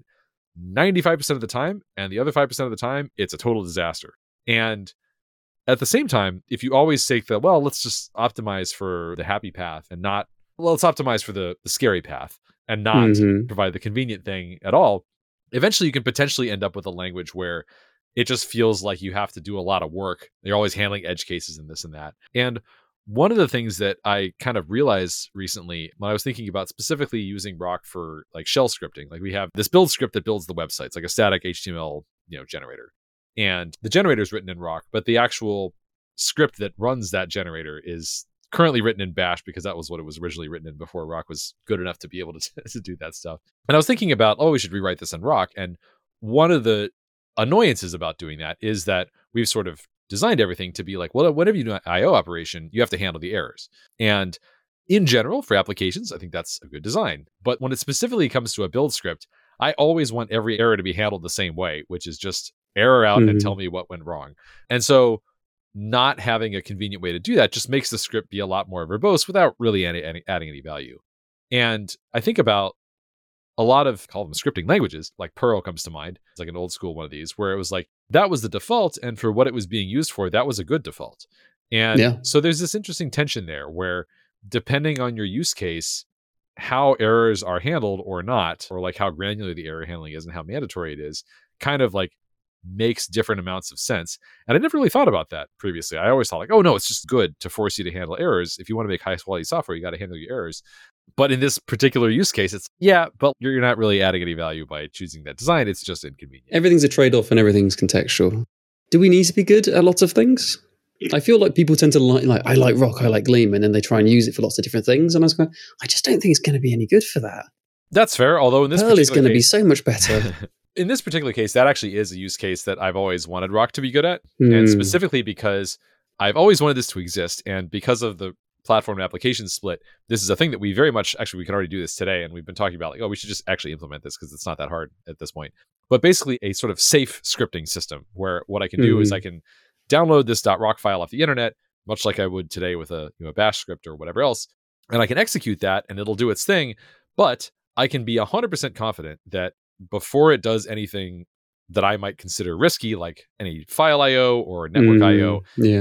95% of the time, and the other 5% of the time, it's a total disaster. And at the same time, if you always take let's just optimize for the happy path and not, let's optimize for the scary path and not provide the convenient thing at all, eventually you can potentially end up with a language where it just feels like you have to do a lot of work. You're always handling edge cases and this and that. And one of the things that I kind of realized recently when I was thinking about specifically using Rock for like shell scripting, like we have this build script that builds the websites, like a static HTML, generator. And the generator is written in Rock, but the actual script that runs that generator is currently written in Bash because that was what it was originally written in before Rock was good enough to be able to do that stuff. And I was thinking about, we should rewrite this in Rock. And one of the annoyances about doing that is that we've sort of designed everything to be like, well, whenever you do an IO operation, you have to handle the errors. And in general, for applications, I think that's a good design. But when it specifically comes to a build script, I always want every error to be handled the same way, which is just error out and tell me what went wrong. And so not having a convenient way to do that just makes the script be a lot more verbose without really adding any value. And I think about a lot of, call them scripting languages, like Perl comes to mind. It's like an old school one of these where it was like, that was the default. And for what it was being used for, that was a good default. And so there's this interesting tension there where depending on your use case, how errors are handled or not, or like how granular the error handling is and how mandatory it is, kind of like makes different amounts of sense. And I never really thought about that previously. I always thought like, oh no, it's just good to force you to handle errors. If you want to make high quality software, you got to handle your errors. But in this particular use case, it's, but you're not really adding any value by choosing that design. It's just inconvenient. Everything's a trade-off and everything's contextual. Do we need to be good at lots of things? I feel like people tend to like I like Rock, I like Gleam, and then they try and use it for lots of different things. And I was going, I just don't think it's going to be any good for that. That's fair. Although in this Perl is going to be so much better. In this particular case, that actually is a use case that I've always wanted Rock to be good at. And specifically because I've always wanted this to exist. And because of the platform and application split, this is a thing that we very much, actually, we can already do this today. And we've been talking about like, we should just actually implement this because it's not that hard at this point. But basically a sort of safe scripting system where what I can do is I can download this .rock file off the internet, much like I would today with a bash script or whatever else. And I can execute that and it'll do its thing. But I can be 100% confident that before it does anything that I might consider risky, like any file IO or network IO,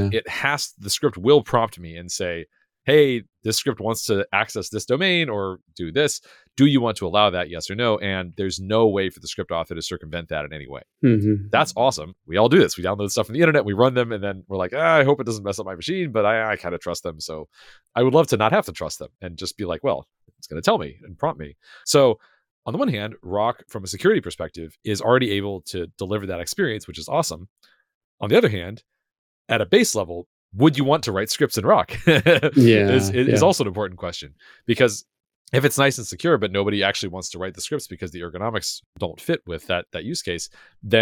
the script will prompt me and say, hey, this script wants to access this domain or do this. Do you want to allow that? Yes or no? And there's no way for the script author to circumvent that in any way. That's awesome. We all do this. We download stuff from the internet, we run them, and then we're like, I hope it doesn't mess up my machine, but I kind of trust them. So I would love to not have to trust them and just be like, well, it's going to tell me and prompt me. So on the one hand, Rock, from a security perspective, is already able to deliver that experience, which is awesome. On the other hand, at a base level, would you want to write scripts in Rock? is also an important question. Because if it's nice and secure, but nobody actually wants to write the scripts because the ergonomics don't fit with that use case, then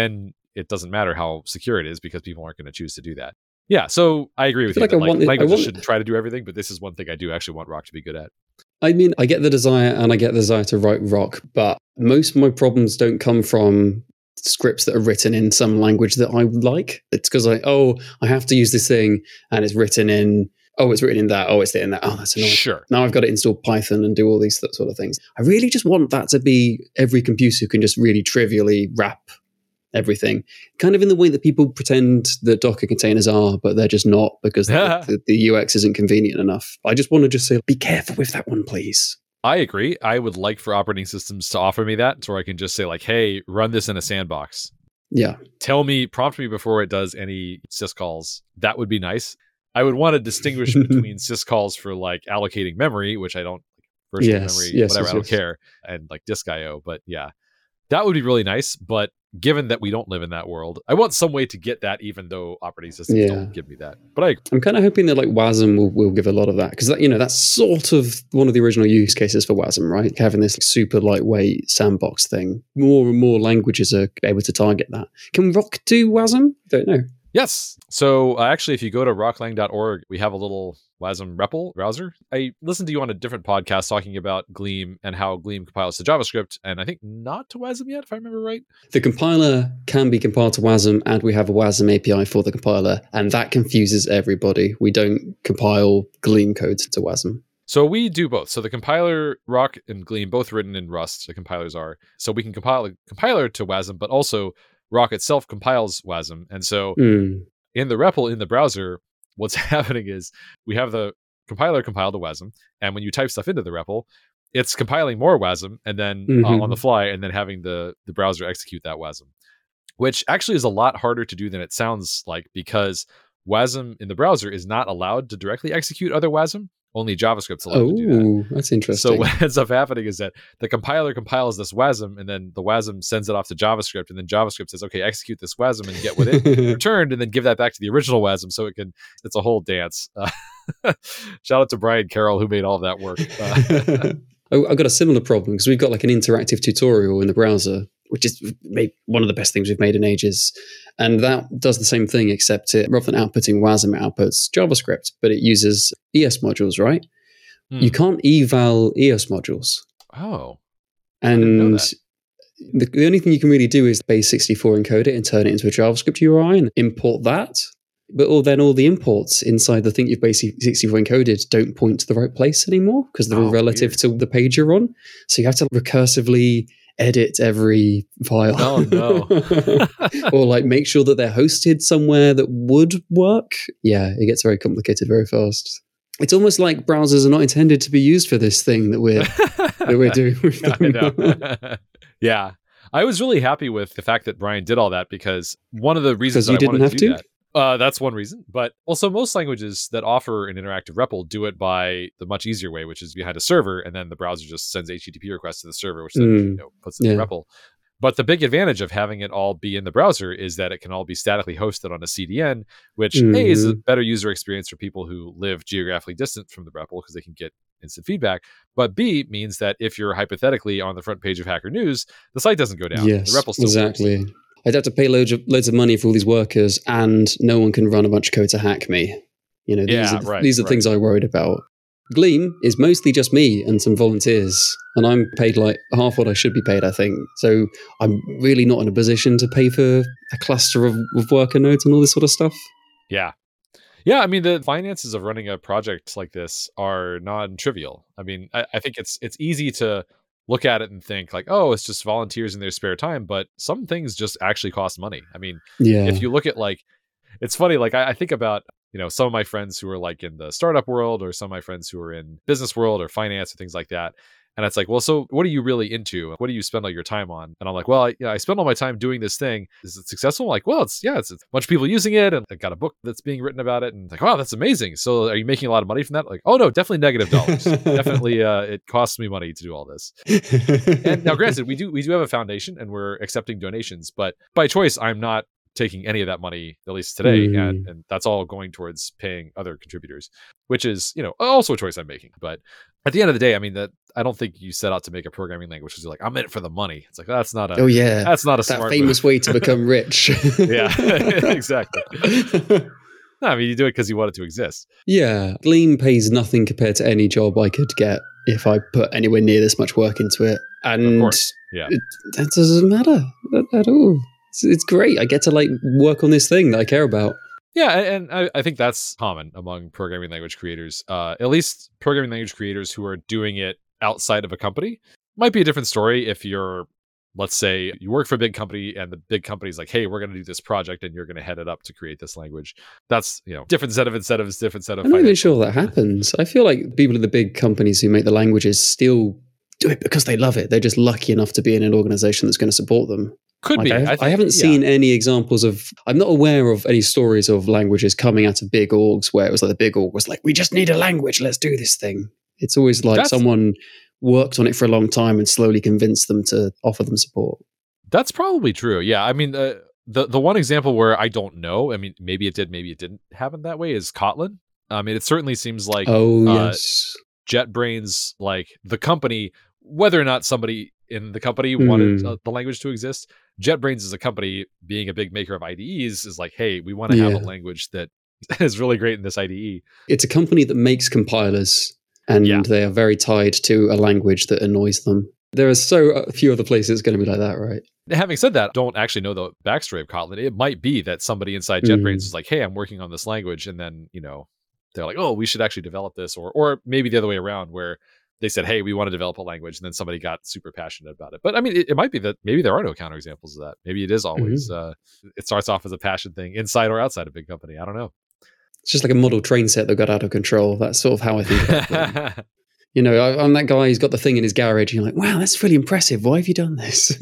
it doesn't matter how secure it is because people aren't going to choose to do that. Yeah, so I agree with you. Like languages shouldn't try to do everything, but this is one thing I do actually want Rock to be good at. I mean, I get the desire and I get the desire to write Rock, but most of my problems don't come from scripts that are written in some language that I like. It's because I have to use this thing and it's written in, it's written in that, it's written in that. Oh, that's annoying. Sure. Now I've got to install Python and do all these sort of things. I really just want that to be every computer can just really trivially wrap everything, kind of in the way that people pretend that Docker containers are, but they're just not because the UX isn't convenient enough. I just want to just say, be careful with that one, please. I agree. I would like for operating systems to offer me that, so I can just say like, hey, run this in a sandbox. Yeah. Prompt me before it does any syscalls. That would be nice. I would want to distinguish between syscalls for like allocating memory, which I don't, virtual memory, whatever, I don't care, and like disk IO. But yeah, that would be really nice. But given that we don't live in that world, I want some way to get that, even though operating systems don't give me that. But I'm kind of hoping that like WASM will give a lot of that, because that's sort of one of the original use cases for WASM, right? Having this super lightweight sandbox thing. More and more languages are able to target that. Can Rock do WASM? Don't know. Yes. So actually, if you go to rocklang.org, we have a little WASM REPL browser. I listened to you on a different podcast talking about Gleam and how Gleam compiles to JavaScript, and I think not to WASM yet, if I remember right. The compiler can be compiled to WASM, and we have a WASM API for the compiler, and that confuses everybody. We don't compile Gleam code to WASM. So we do both. So the compiler, Rock and Gleam, both written in Rust, the compilers are. So we can compile a compiler to WASM, but also Rock itself compiles WASM. And so in the REPL in the browser, what's happening is we have the compiler compile to WASM, and when you type stuff into the REPL, it's compiling more WASM and then on the fly, and then having the browser execute that WASM, which actually is a lot harder to do than it sounds like, because WASM in the browser is not allowed to directly execute other WASM. Only JavaScript's allowed to do that. That's interesting. So what ends up happening is that the compiler compiles this WASM, and then the WASM sends it off to JavaScript, and then JavaScript says, okay, execute this WASM and get what it returned, and then give that back to the original WASM so it's a whole dance. Shout out to Brian Carroll, who made all of that work. I've got a similar problem, because we've got like an interactive tutorial in the browser, which is one of the best things we've made in ages. And that does the same thing, except rather than outputting WASM, it outputs JavaScript, but it uses ES modules, right? You can't eval EOS modules. Oh. And the only thing you can really do is base64 encode it and turn it into a JavaScript URI and import that. But then all the imports inside the thing you've base64 encoded don't point to the right place anymore, because they're all relative to the page you're on. So you have to recursively edit every file. Oh no. Or like make sure that they're hosted somewhere that would work. Yeah, it gets very complicated very fast. It's almost like browsers are not intended to be used for this thing that we're doing with them. Yeah. I was really happy with the fact that Brian did all that, because one of the reasons that I wanted to do that, that's one reason. But also, most languages that offer an interactive REPL do it by the much easier way, which is behind a server, and then the browser just sends HTTP requests to the server, which then puts it in the REPL. But the big advantage of having it all be in the browser is that it can all be statically hosted on a CDN, which A, is a better user experience for people who live geographically distant from the REPL, because they can get instant feedback. But B, means that if you're hypothetically on the front page of Hacker News, the site doesn't go down. Yes, the REPL still exactly works. I'd have to pay loads of money for all these workers, and no one can run a bunch of code to hack me. These are things I worried about. Gleam is mostly just me and some volunteers, and I'm paid like half what I should be paid, I think. So I'm really not in a position to pay for a cluster of worker nodes and all this sort of stuff. Yeah. Yeah, I mean, the finances of running a project like this are non-trivial. I mean, I think it's easy to look at it and think like, oh, it's just volunteers in their spare time, but some things just actually cost money. I mean, if you look at like, it's funny, like I think about, some of my friends who are like in the startup world, or some of my friends who are in business world or finance or things like that. And it's like, well, so what are you really into? What do you spend all your time on? And I'm like, well, I spend all my time doing this thing. Is it successful? I'm like, well, it's a bunch of people using it, and I got a book that's being written about it. And like, wow, that's amazing. So are you making a lot of money from that? Like, oh no, definitely negative dollars. Definitely, it costs me money to do all this. And now granted, we do have a foundation and we're accepting donations, but by choice, I'm not taking any of that money, at least today, and that's all going towards paying other contributors, which is, also a choice I'm making. But at the end of the day, I mean, that I don't think you set out to make a programming language because you're like, I'm in it for the money. It's like, that's not a smart famous way to become rich. Yeah, exactly. No, I mean, you do it because you want it to exist. Yeah, Gleam pays nothing compared to any job I could get if I put anywhere near this much work into it, and of course, that doesn't matter at all. It's great. I get to work on this thing that I care about. Yeah, and I think that's common among programming language creators. At least programming language creators who are doing it outside of a company. Might be a different story if you're, let's say, you work for a big company and the big company's like, hey, we're going to do this project and you're going to head it up to create this language. That's, different set of incentives, different set of... I'm not even sure that happens. I feel like people in the big companies who make the languages still do it because they love it. They're just lucky enough to be in an organization that's going to support them. Could be. I haven't seen any examples of... I'm not aware of any stories of languages coming out of big orgs where it was like the big org was like, we just need a language, let's do this thing. It's always like someone worked on it for a long time and slowly convinced them to offer them support. That's probably true. Yeah. I mean, the one example where I don't know, I mean, maybe it did, maybe it didn't happen that way, is Kotlin. I mean, it certainly seems like yes. JetBrains, like the company, whether or not somebody in the company wanted the language to exist, JetBrains as a company, being a big maker of IDEs, is like, hey, we want to have a language that is really great in this IDE. It's a company that makes compilers, and they are very tied to a language that annoys them. There are so few other places it's going to be like that, right? Having said that, don't actually know the backstory of Kotlin. It might be that somebody inside JetBrains is like, hey, I'm working on this language. And then, they're like, oh, we should actually develop this. Or maybe the other way around, where they said, hey, we want to develop a language. And then somebody got super passionate about it. But I mean, it might be that maybe there are no counterexamples of that. Maybe it is always, it starts off as a passion thing inside or outside a big company. I don't know. It's just like a model train set that got out of control. That's sort of how I think about it. I'm that guy who's got the thing in his garage. And you're like, wow, that's really impressive. Why have you done this?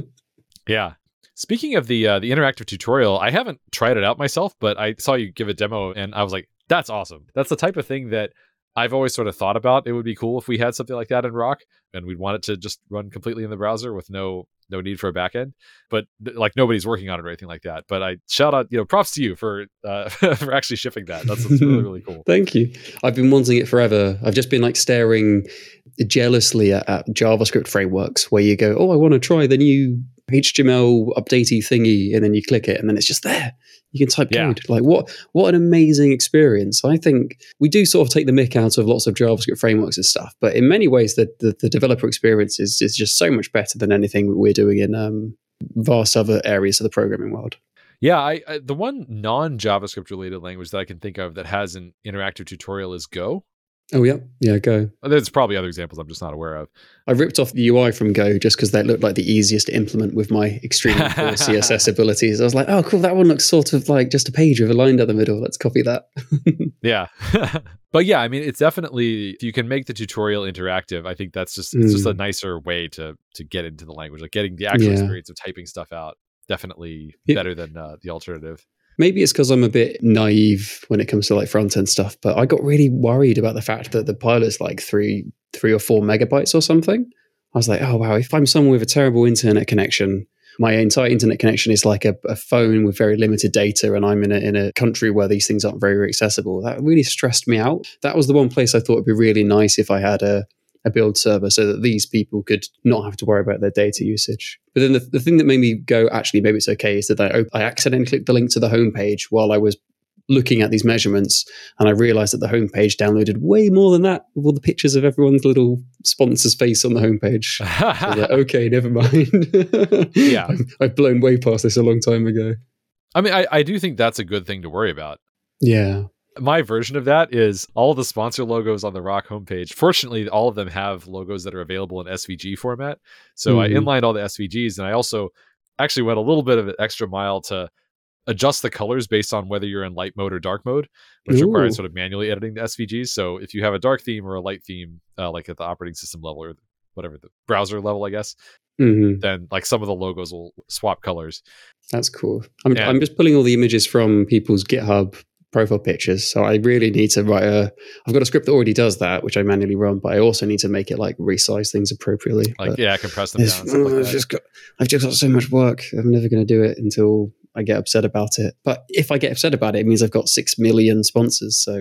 Yeah. Speaking of the interactive tutorial, I haven't tried it out myself, but I saw you give a demo and I was like, that's awesome. That's the type of thing that I've always sort of thought about. It would be cool if we had something like that in Rock, and we'd want it to just run completely in the browser with no need for a backend. But like nobody's working on it or anything like that. But I shout out, props to you for for actually shipping that. That's really, really cool. Thank you. I've been wanting it forever. I've just been staring jealously at JavaScript frameworks where you go, oh, I want to try the new HTML updatey thingy, and then you click it and then it's just there. You can type code. Like what an amazing experience. I think we do sort of take the mick out of lots of JavaScript frameworks and stuff, but in many ways the developer experience is just so much better than anything we're doing in vast other areas of the programming world. Yeah, I the one non-JavaScript related language that I can think of that has an interactive tutorial is Go. Oh, yeah, Go. There's probably other examples I'm just not aware of. I ripped off the UI from Go just because they looked like the easiest to implement with my extremely poor CSS abilities. I was like, oh, cool, that one looks sort of like just a page with a line down the middle. Let's copy that. Yeah. But yeah, I mean, it's definitely, if you can make the tutorial interactive, I think that's just, it's just a nicer way to get into the language, like getting the actual experience of typing stuff out. Definitely better than the alternative. Maybe it's because I'm a bit naive when it comes to front-end stuff, but I got really worried about the fact that the pilot's like 3 or 4 megabytes or something. I was like, oh, wow, if I'm someone with a terrible internet connection, my entire internet connection is like a phone with very limited data, and I'm in a country where these things aren't very, very accessible. That really stressed me out. That was the one place I thought would be really nice if I had a build server so that these people could not have to worry about their data usage. But then the thing that made me go, actually, maybe it's okay, is that I accidentally clicked the link to the homepage while I was looking at these measurements, and I realized that the homepage downloaded way more than that with all the pictures of everyone's little sponsor's face on the homepage. So I was like, okay, never mind. Yeah. I've blown way past this a long time ago. I mean, I do think that's a good thing to worry about. Yeah. My version of that is all the sponsor logos on the Rock homepage. Fortunately, all of them have logos that are available in SVG format. So I inlined all the SVGs, and I also actually went a little bit of an extra mile to adjust the colors based on whether you're in light mode or dark mode, which requires sort of manually editing the SVGs. So if you have a dark theme or a light theme, like at the operating system level or whatever, the browser level, I guess, then like some of the logos will swap colors. That's cool. I'm just pulling all the images from people's GitHub profile pictures. So I really need to write I've got a script that already does that, which I manually run, but I also need to make it resize things appropriately. Compress them down. And stuff like that. I've just got so much work. I'm never going to do it until I get upset about it. But if I get upset about it, it means I've got 6 million sponsors. So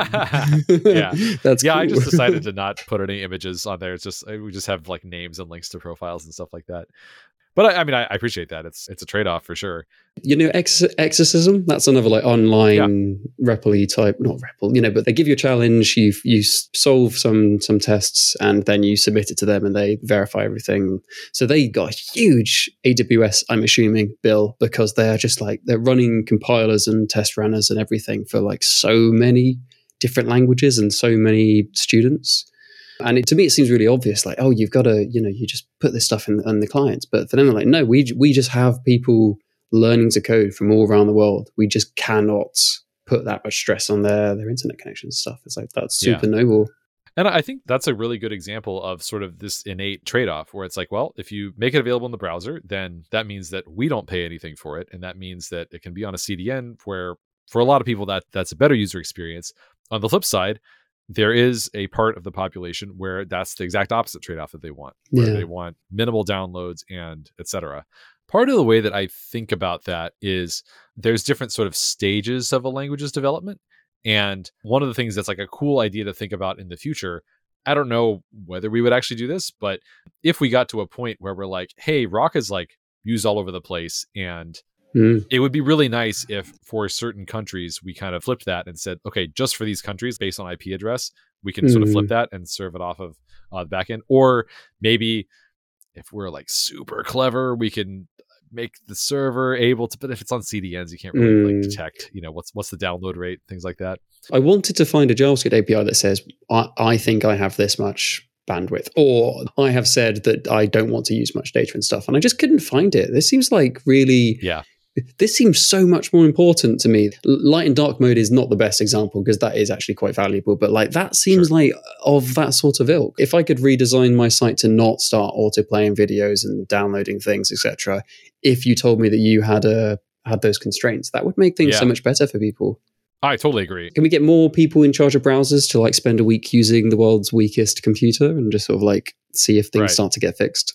yeah, that's cool. I just decided to not put any images on there. It's just we just have like names and links to profiles and stuff like that. But I mean, I appreciate that. It's a trade-off for sure. You know, Exorcism, that's another like online REPL type, not REPL, but they give you a challenge, you solve some tests, and then you submit it to them and they verify everything. So they got a huge AWS, I'm assuming, bill, because they're just like, they're running compilers and test runners and everything for like so many different languages and so many students. And to me, it seems really obvious, like, oh, you've got to, you just put this stuff in the clients. But for them, they're like, no, we just have people learning to code from all around the world. We just cannot put that much stress on their internet connection and stuff. It's like, that's super noble. And I think that's a really good example of sort of this innate trade-off where it's like, well, if you make it available in the browser, then that means that we don't pay anything for it. And that means that it can be on a CDN where for a lot of people that's a better user experience. On the flip side, there is a part of the population where that's the exact opposite trade-off that they want, where they want minimal downloads and et cetera. Part of the way that I think about that is there's different sort of stages of a language's development. And one of the things that's like a cool idea to think about in the future, I don't know whether we would actually do this, but if we got to a point where we're like, hey, Rock is like used all over the place, and it would be really nice if for certain countries we kind of flipped that and said, okay, just for these countries based on IP address, we can sort of flip that and serve it off of the backend. Or maybe if we're like super clever, we can make the server able to, but if it's on CDNs, you can't really like detect, what's the download rate, things like that. I wanted to find a JavaScript API that says, I think I have this much bandwidth, or I have said that I don't want to use much data and stuff. And I just couldn't find it. This seems like really... This seems so much more important to me. Light and dark mode is not the best example because that is actually quite valuable, but like that seems like of that sort of ilk. If I could redesign my site to not start autoplaying videos and downloading things, etc., if you told me that you had those constraints, that would make things so much better for people. I totally agree. Can we get more people in charge of browsers to like spend a week using the world's weakest computer and just sort of like see if things start to get fixed?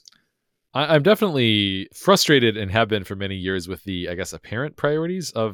I'm definitely frustrated and have been for many years with the, I guess, apparent priorities of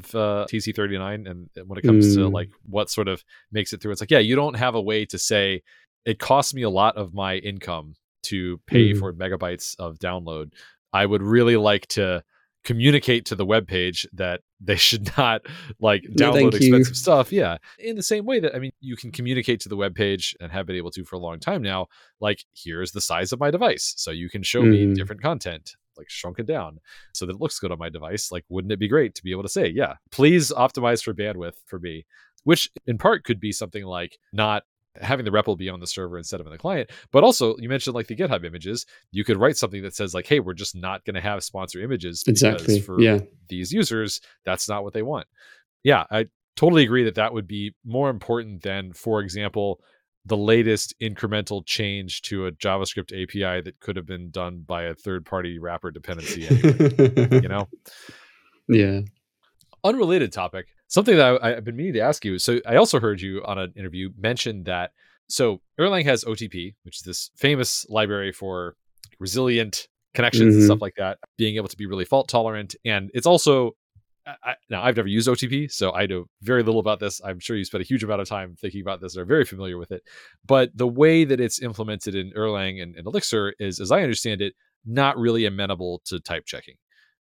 TC39. And when it comes to like what sort of makes it through, it's like, you don't have a way to say it costs me a lot of my income to pay for megabytes of download. I would really like to communicate to the web page that they should not like download expensive stuff. Yeah. In the same way that, I mean, you can communicate to the web page and have been able to for a long time now, like, here's the size of my device. So you can show me different content, like shrunk it down so that it looks good on my device. Like, wouldn't it be great to be able to say, please optimize for bandwidth for me, which in part could be something like not having the REPL be on the server instead of in the client. But also, you mentioned like the GitHub images. You could write something that says like, hey, we're just not going to have sponsor images because for these users, that's not what they want. Yeah, I totally agree that would be more important than, for example, the latest incremental change to a JavaScript API that could have been done by a third-party wrapper dependency anyway, Yeah. Unrelated topic, something that I've been meaning to ask you. So I also heard you on an interview mention that, so Erlang has OTP, which is this famous library for resilient connections and stuff like that, being able to be really fault tolerant. And it's also, now I've never used OTP, so I know very little about this. I'm sure you spent a huge amount of time thinking about this and are very familiar with it. But the way that it's implemented in Erlang and Elixir is, as I understand it, not really amenable to type checking.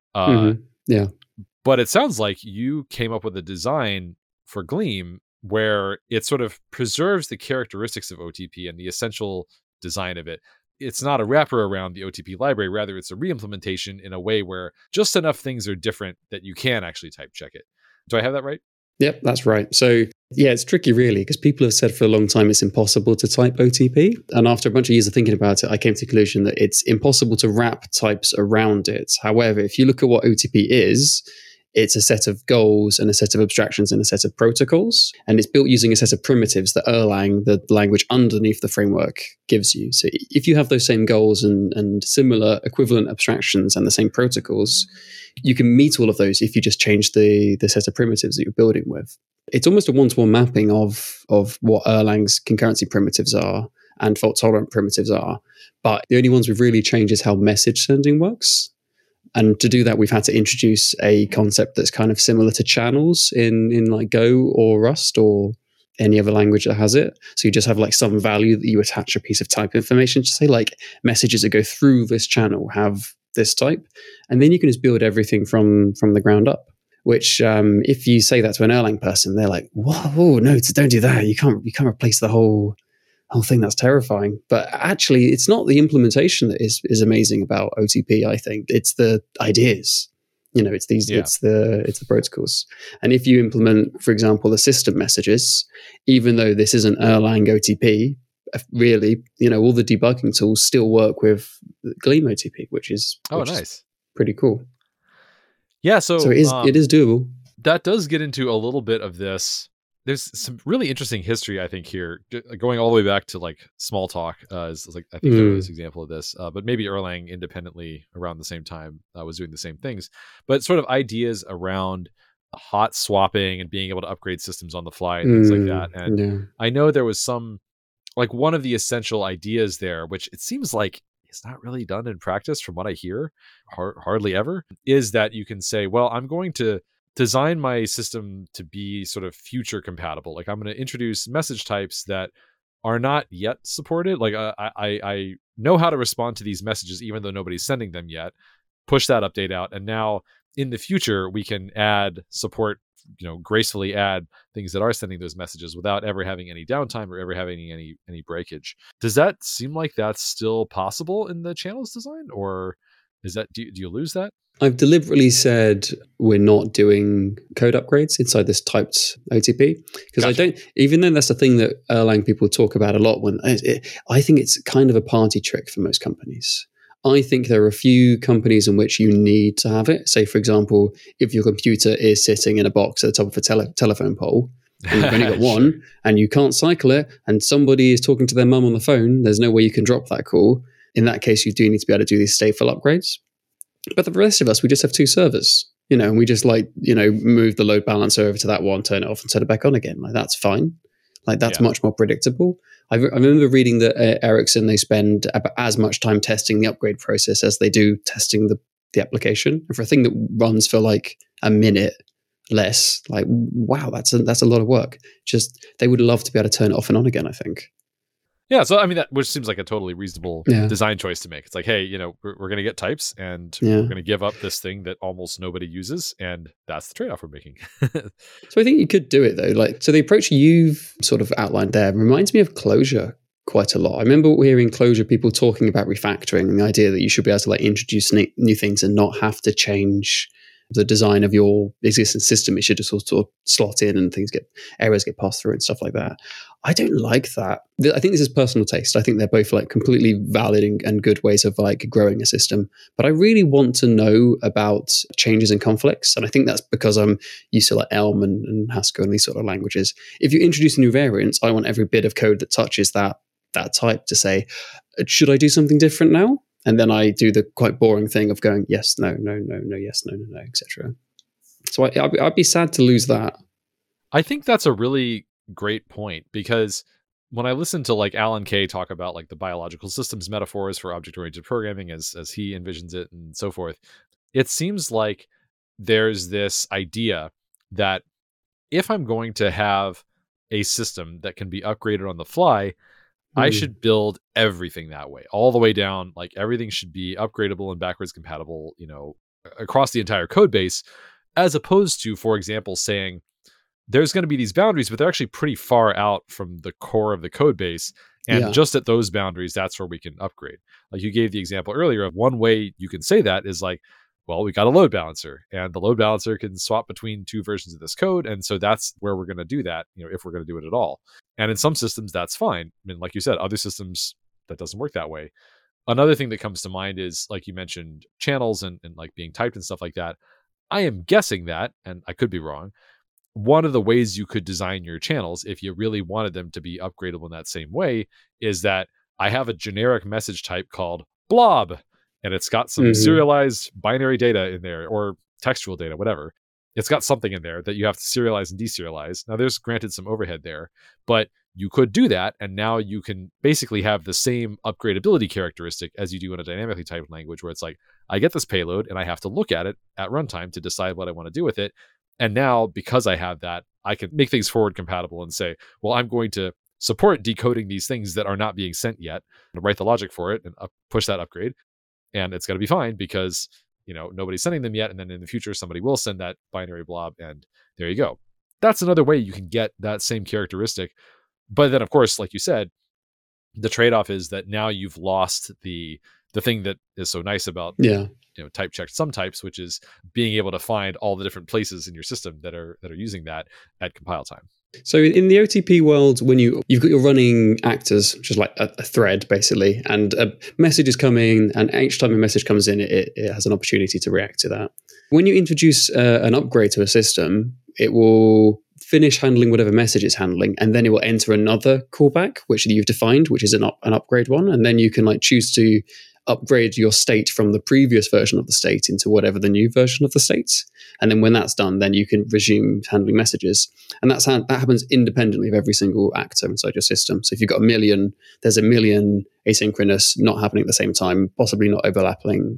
But it sounds like you came up with a design for Gleam where it sort of preserves the characteristics of OTP and the essential design of it. It's not a wrapper around the OTP library. Rather, it's a reimplementation in a way where just enough things are different that you can actually type check it. Do I have that right? Yep, that's right. So it's tricky really, because people have said for a long time it's impossible to type OTP. And after a bunch of years of thinking about it, I came to the conclusion that it's impossible to wrap types around it. However, if you look at what OTP is, it's a set of goals and a set of abstractions and a set of protocols. And it's built using a set of primitives that Erlang, the language underneath the framework, gives you. So if you have those same goals and similar equivalent abstractions and the same protocols, you can meet all of those if you just change the set of primitives that you're building with. It's almost a one-to-one mapping of what Erlang's concurrency primitives are and fault-tolerant primitives are. But the only ones we've really changed is how message sending works. And to do that, we've had to introduce a concept that's kind of similar to channels in like Go or Rust or any other language that has it. So you just have like some value that you attach a piece of type information to, say like messages that go through this channel have this type, and then you can just build everything from the ground up. Which if you say that to an Erlang person, they're like, whoa, no, don't do that. You can't replace the whole thing. That's terrifying. But actually, it's not the implementation that is amazing about OTP. I think it's the ideas. It's the protocols. And if you implement, for example, the system messages, even though this isn't Erlang OTP, really, all the debugging tools still work with Gleam OTP, which is nice, pretty cool. Yeah, so it is doable. That does get into a little bit of this. There's some really interesting history, I think, here, going all the way back to like Smalltalk is like, I think there was an example of this, but maybe Erlang independently around the same time was doing the same things, but sort of ideas around hot swapping and being able to upgrade systems on the fly and things like that. And I know there was some, like one of the essential ideas there, which it seems like it's not really done in practice from what I hear, hardly ever, is that you can say, well, I'm going to design my system to be sort of future compatible. Like I'm going to introduce message types that are not yet supported. Like I know how to respond to these messages, even though nobody's sending them yet, push that update out. And now in the future, we can add support, gracefully add things that are sending those messages without ever having any downtime or ever having any breakage. Does that seem like that's still possible in the channels design, or is that, do you lose that? I've deliberately said we're not doing code upgrades inside this typed OTP because I don't, even though that's a thing that Erlang people talk about a lot, I think it's kind of a party trick for most companies. I think there are a few companies in which you need to have it. Say, for example, if your computer is sitting in a box at the top of a telephone pole, and you've only got one, and you can't cycle it, and somebody is talking to their mum on the phone, there's no way you can drop that call. In that case, you do need to be able to do these stateful upgrades. But the rest of us, we just have two servers, and we just move the load balancer over to that one, turn it off, and turn it back on again. Like that's fine. Like that's much more predictable. I remember reading that Ericsson, they spend about as much time testing the upgrade process as they do testing the application. And for a thing that runs for like a minute less, like, wow, that's a lot of work. Just, they would love to be able to turn it off and on again, I think. Yeah, so I mean, that which seems like a totally reasonable design choice to make. It's like, hey, we're going to get types, and we're going to give up this thing that almost nobody uses, and that's the trade-off we're making. So I think you could do it though. So the approach you've sort of outlined there reminds me of Clojure quite a lot. I remember hearing Clojure people talking about refactoring and the idea that you should be able to introduce new things and not have to change the design of your existing system. It should just sort of slot in and errors get passed through and stuff like that. I don't like that. I think this is personal taste. I think they're both completely valid and good ways of growing a system. But I really want to know about changes and conflicts. And I think that's because I'm used to Elm and Haskell and these sort of languages. If you introduce a new variant, I want every bit of code that touches that type to say, should I do something different now? And then I do the quite boring thing of going, yes, no, no, no, no, yes, no, no, no, etc. So I'd be sad to lose that. I think that's a really great point, because when I listen to Alan Kay talk about the biological systems metaphors for object-oriented programming as he envisions it and so forth, it seems like there's this idea that if I'm going to have a system that can be upgraded on the fly, I should build everything that way, all the way down. Everything should be upgradable and backwards compatible, across the entire code base, as opposed to, for example, saying there's going to be these boundaries, but they're actually pretty far out from the core of the code base. And just at those boundaries, that's where we can upgrade. You gave the example earlier of one way you can say that is well, we got a load balancer, and the load balancer can swap between two versions of this code. And so that's where we're going to do that, if we're going to do it at all. And in some systems, that's fine. I mean, like you said, other systems, that doesn't work that way. Another thing that comes to mind is, you mentioned, channels and being typed and stuff like that. I am guessing that, and I could be wrong, one of the ways you could design your channels, if you really wanted them to be upgradable in that same way, is that I have a generic message type called blob, and it's got some serialized binary data in there, or textual data, whatever. It's got something in there that you have to serialize and deserialize. Now, there's granted some overhead there, but you could do that, and now you can basically have the same upgradability characteristic as you do in a dynamically typed language, where it's I get this payload and I have to look at it at runtime to decide what I want to do with it. And now, because I have that, I can make things forward compatible and say, well, I'm going to support decoding these things that are not being sent yet, and write the logic for it and push that upgrade. And it's going to be fine because, nobody's sending them yet. And then in the future, somebody will send that binary blob, and there you go. That's another way you can get that same characteristic. But then, of course, like you said, the trade-off is that now you've lost the thing that is so nice about type checked sum types, which is being able to find all the different places in your system that are using that at compile time. So in the OTP world, when you've got your running actors, which is like a thread basically, and a message is coming, and each time a message comes in, it has an opportunity to react to that. When you introduce an upgrade to a system, it will finish handling whatever message it's handling, and then it will enter another callback, which you've defined, which is an upgrade one, and then you can choose to upgrade your state from the previous version of the state into whatever the new version of the state. And then when that's done, then you can resume handling messages. And that happens independently of every single actor inside your system. So if you've got there's a million asynchronous, not happening at the same time, possibly not overlapping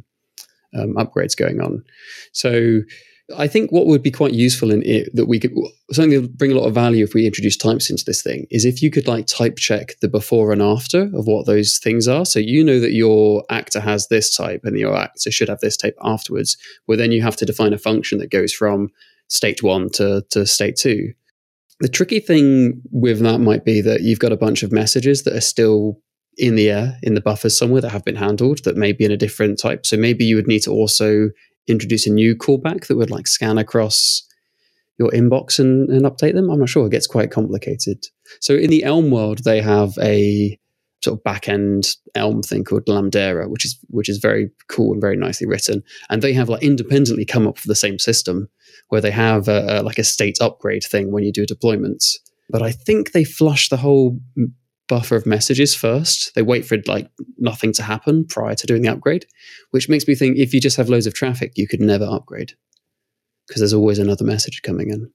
upgrades going on. So I think what would be quite useful in it, that we could, something that would bring a lot of value if we introduce types into this thing, is if you could type check the before and after of what those things are. So that your actor has this type and your actor should have this type afterwards. Well, then you have to define a function that goes from state 1 to state 2. The tricky thing with that might be that you've got a bunch of messages that are still in the air, in the buffers somewhere, that have been handled, that may be in a different type. So maybe you would need to also introduce a new callback that would scan across your inbox and update them. I'm not sure. It gets quite complicated. So in the Elm world, they have a sort of back-end Elm thing called Lambdera, which is very cool and very nicely written. And they have independently come up with the same system where they have a state upgrade thing when you do deployments. But I think they flush the whole buffer of messages first. They wait for nothing to happen prior to doing the upgrade, which makes me think if you just have loads of traffic, you could never upgrade because there's always another message coming in.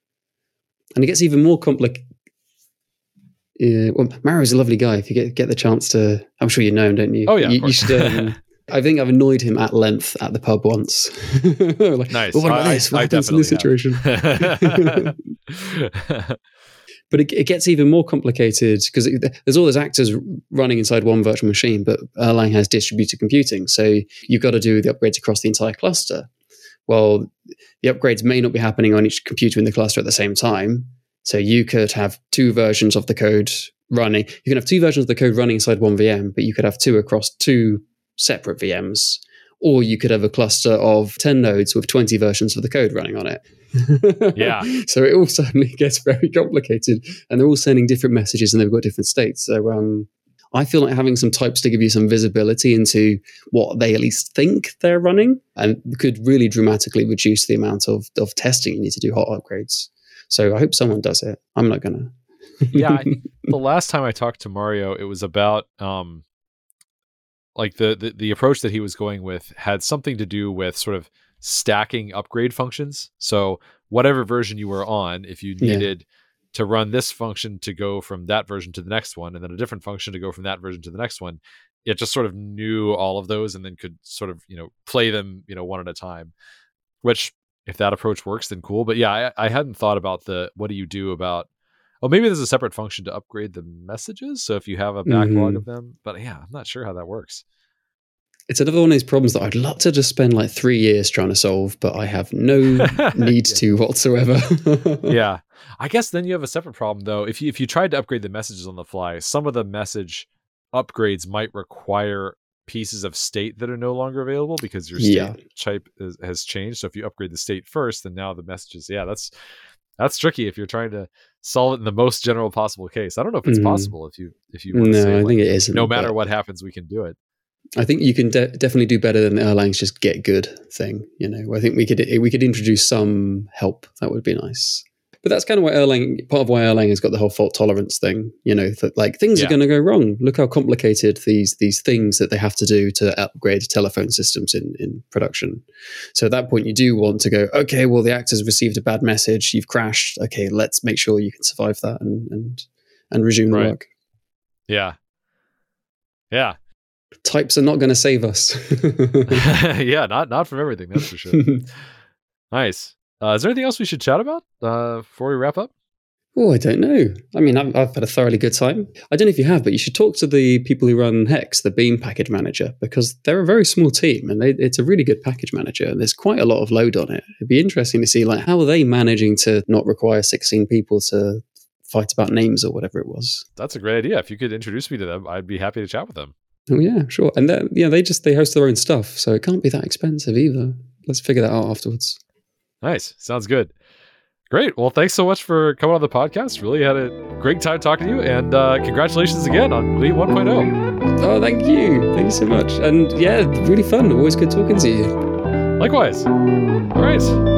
And it gets even more complicated. Well, Mario's a lovely guy. If you get the chance to, I'm sure you know him, don't you? Oh yeah, you should. I think I've annoyed him at length at the pub once. Nice. Well, what about this? What happens in this situation? But it gets even more complicated because there's all those actors running inside one virtual machine, but Erlang has distributed computing. So you've got to do the upgrades across the entire cluster. Well, the upgrades may not be happening on each computer in the cluster at the same time. So you could have two versions of the code running. You can have two versions of the code running inside one VM, but you could have two across two separate VMs. Or you could have a cluster of 10 nodes with 20 versions of the code running on it. Yeah. So it all suddenly gets very complicated, and they're all sending different messages and they've got different states. So I feel like having some types to give you some visibility into what they at least think they're running and could really dramatically reduce the amount of testing you need to do hot upgrades. So I hope someone does it. I'm not going to. Yeah. The last time I talked to Mario, it was about the approach that he was going with had something to do with sort of stacking upgrade functions. So whatever version you were on, if you needed to run this function to go from that version to the next one, and then a different function to go from that version to the next one, it just sort of knew all of those and then could sort of, play them, one at a time, which if that approach works, then cool. But yeah, I hadn't thought about what do you do about, maybe there's a separate function to upgrade the messages. So if you have a backlog of them, but yeah, I'm not sure how that works. It's another one of these problems that I'd love to just spend 3 years trying to solve, but I have no need to whatsoever. Yeah. I guess then you have a separate problem though. If you tried to upgrade the messages on the fly, some of the message upgrades might require pieces of state that are no longer available because your state type has changed. So if you upgrade the state first, then now the messages, that's tricky if you're trying to solve it in the most general possible case. I don't know if it's possible if you want to say, I think it isn't. No matter what happens, we can do it. I think you can definitely do better than Erlang's just get good thing. I think we could introduce some help. That would be nice. But that's kind of part of why Erlang has got the whole fault tolerance thing. That things are going to go wrong. Look how complicated these things that they have to do to upgrade telephone systems in production. So at that point, you do want to go, okay, well, the actor's received a bad message. You've crashed. Okay, let's make sure you can survive that and resume the work. Yeah. Yeah. types are not going to save us. Yeah, not from everything, that's for sure. Nice. Is there anything else we should chat about before we wrap up? Oh, I don't know. I mean, I've had a thoroughly good time. I don't know if you have, but you should talk to the people who run Hex, the Beam package manager, because they're a very small team and it's a really good package manager. And there's quite a lot of load on it. It'd be interesting to see, like, how are they managing to not require 16 people to fight about names or whatever it was. That's a great idea. If you could introduce me to them, I'd be happy to chat with them. Oh yeah, sure. And they host their own stuff, so it can't be that expensive either. Let's figure that out afterwards. Nice. Sounds good. Great. Well, thanks so much for coming on the podcast. Really had a great time talking to you, and congratulations again on Glee 1.0. Oh, thank you. Thank you so much. And yeah, really fun. Always good talking to you. Likewise. All right.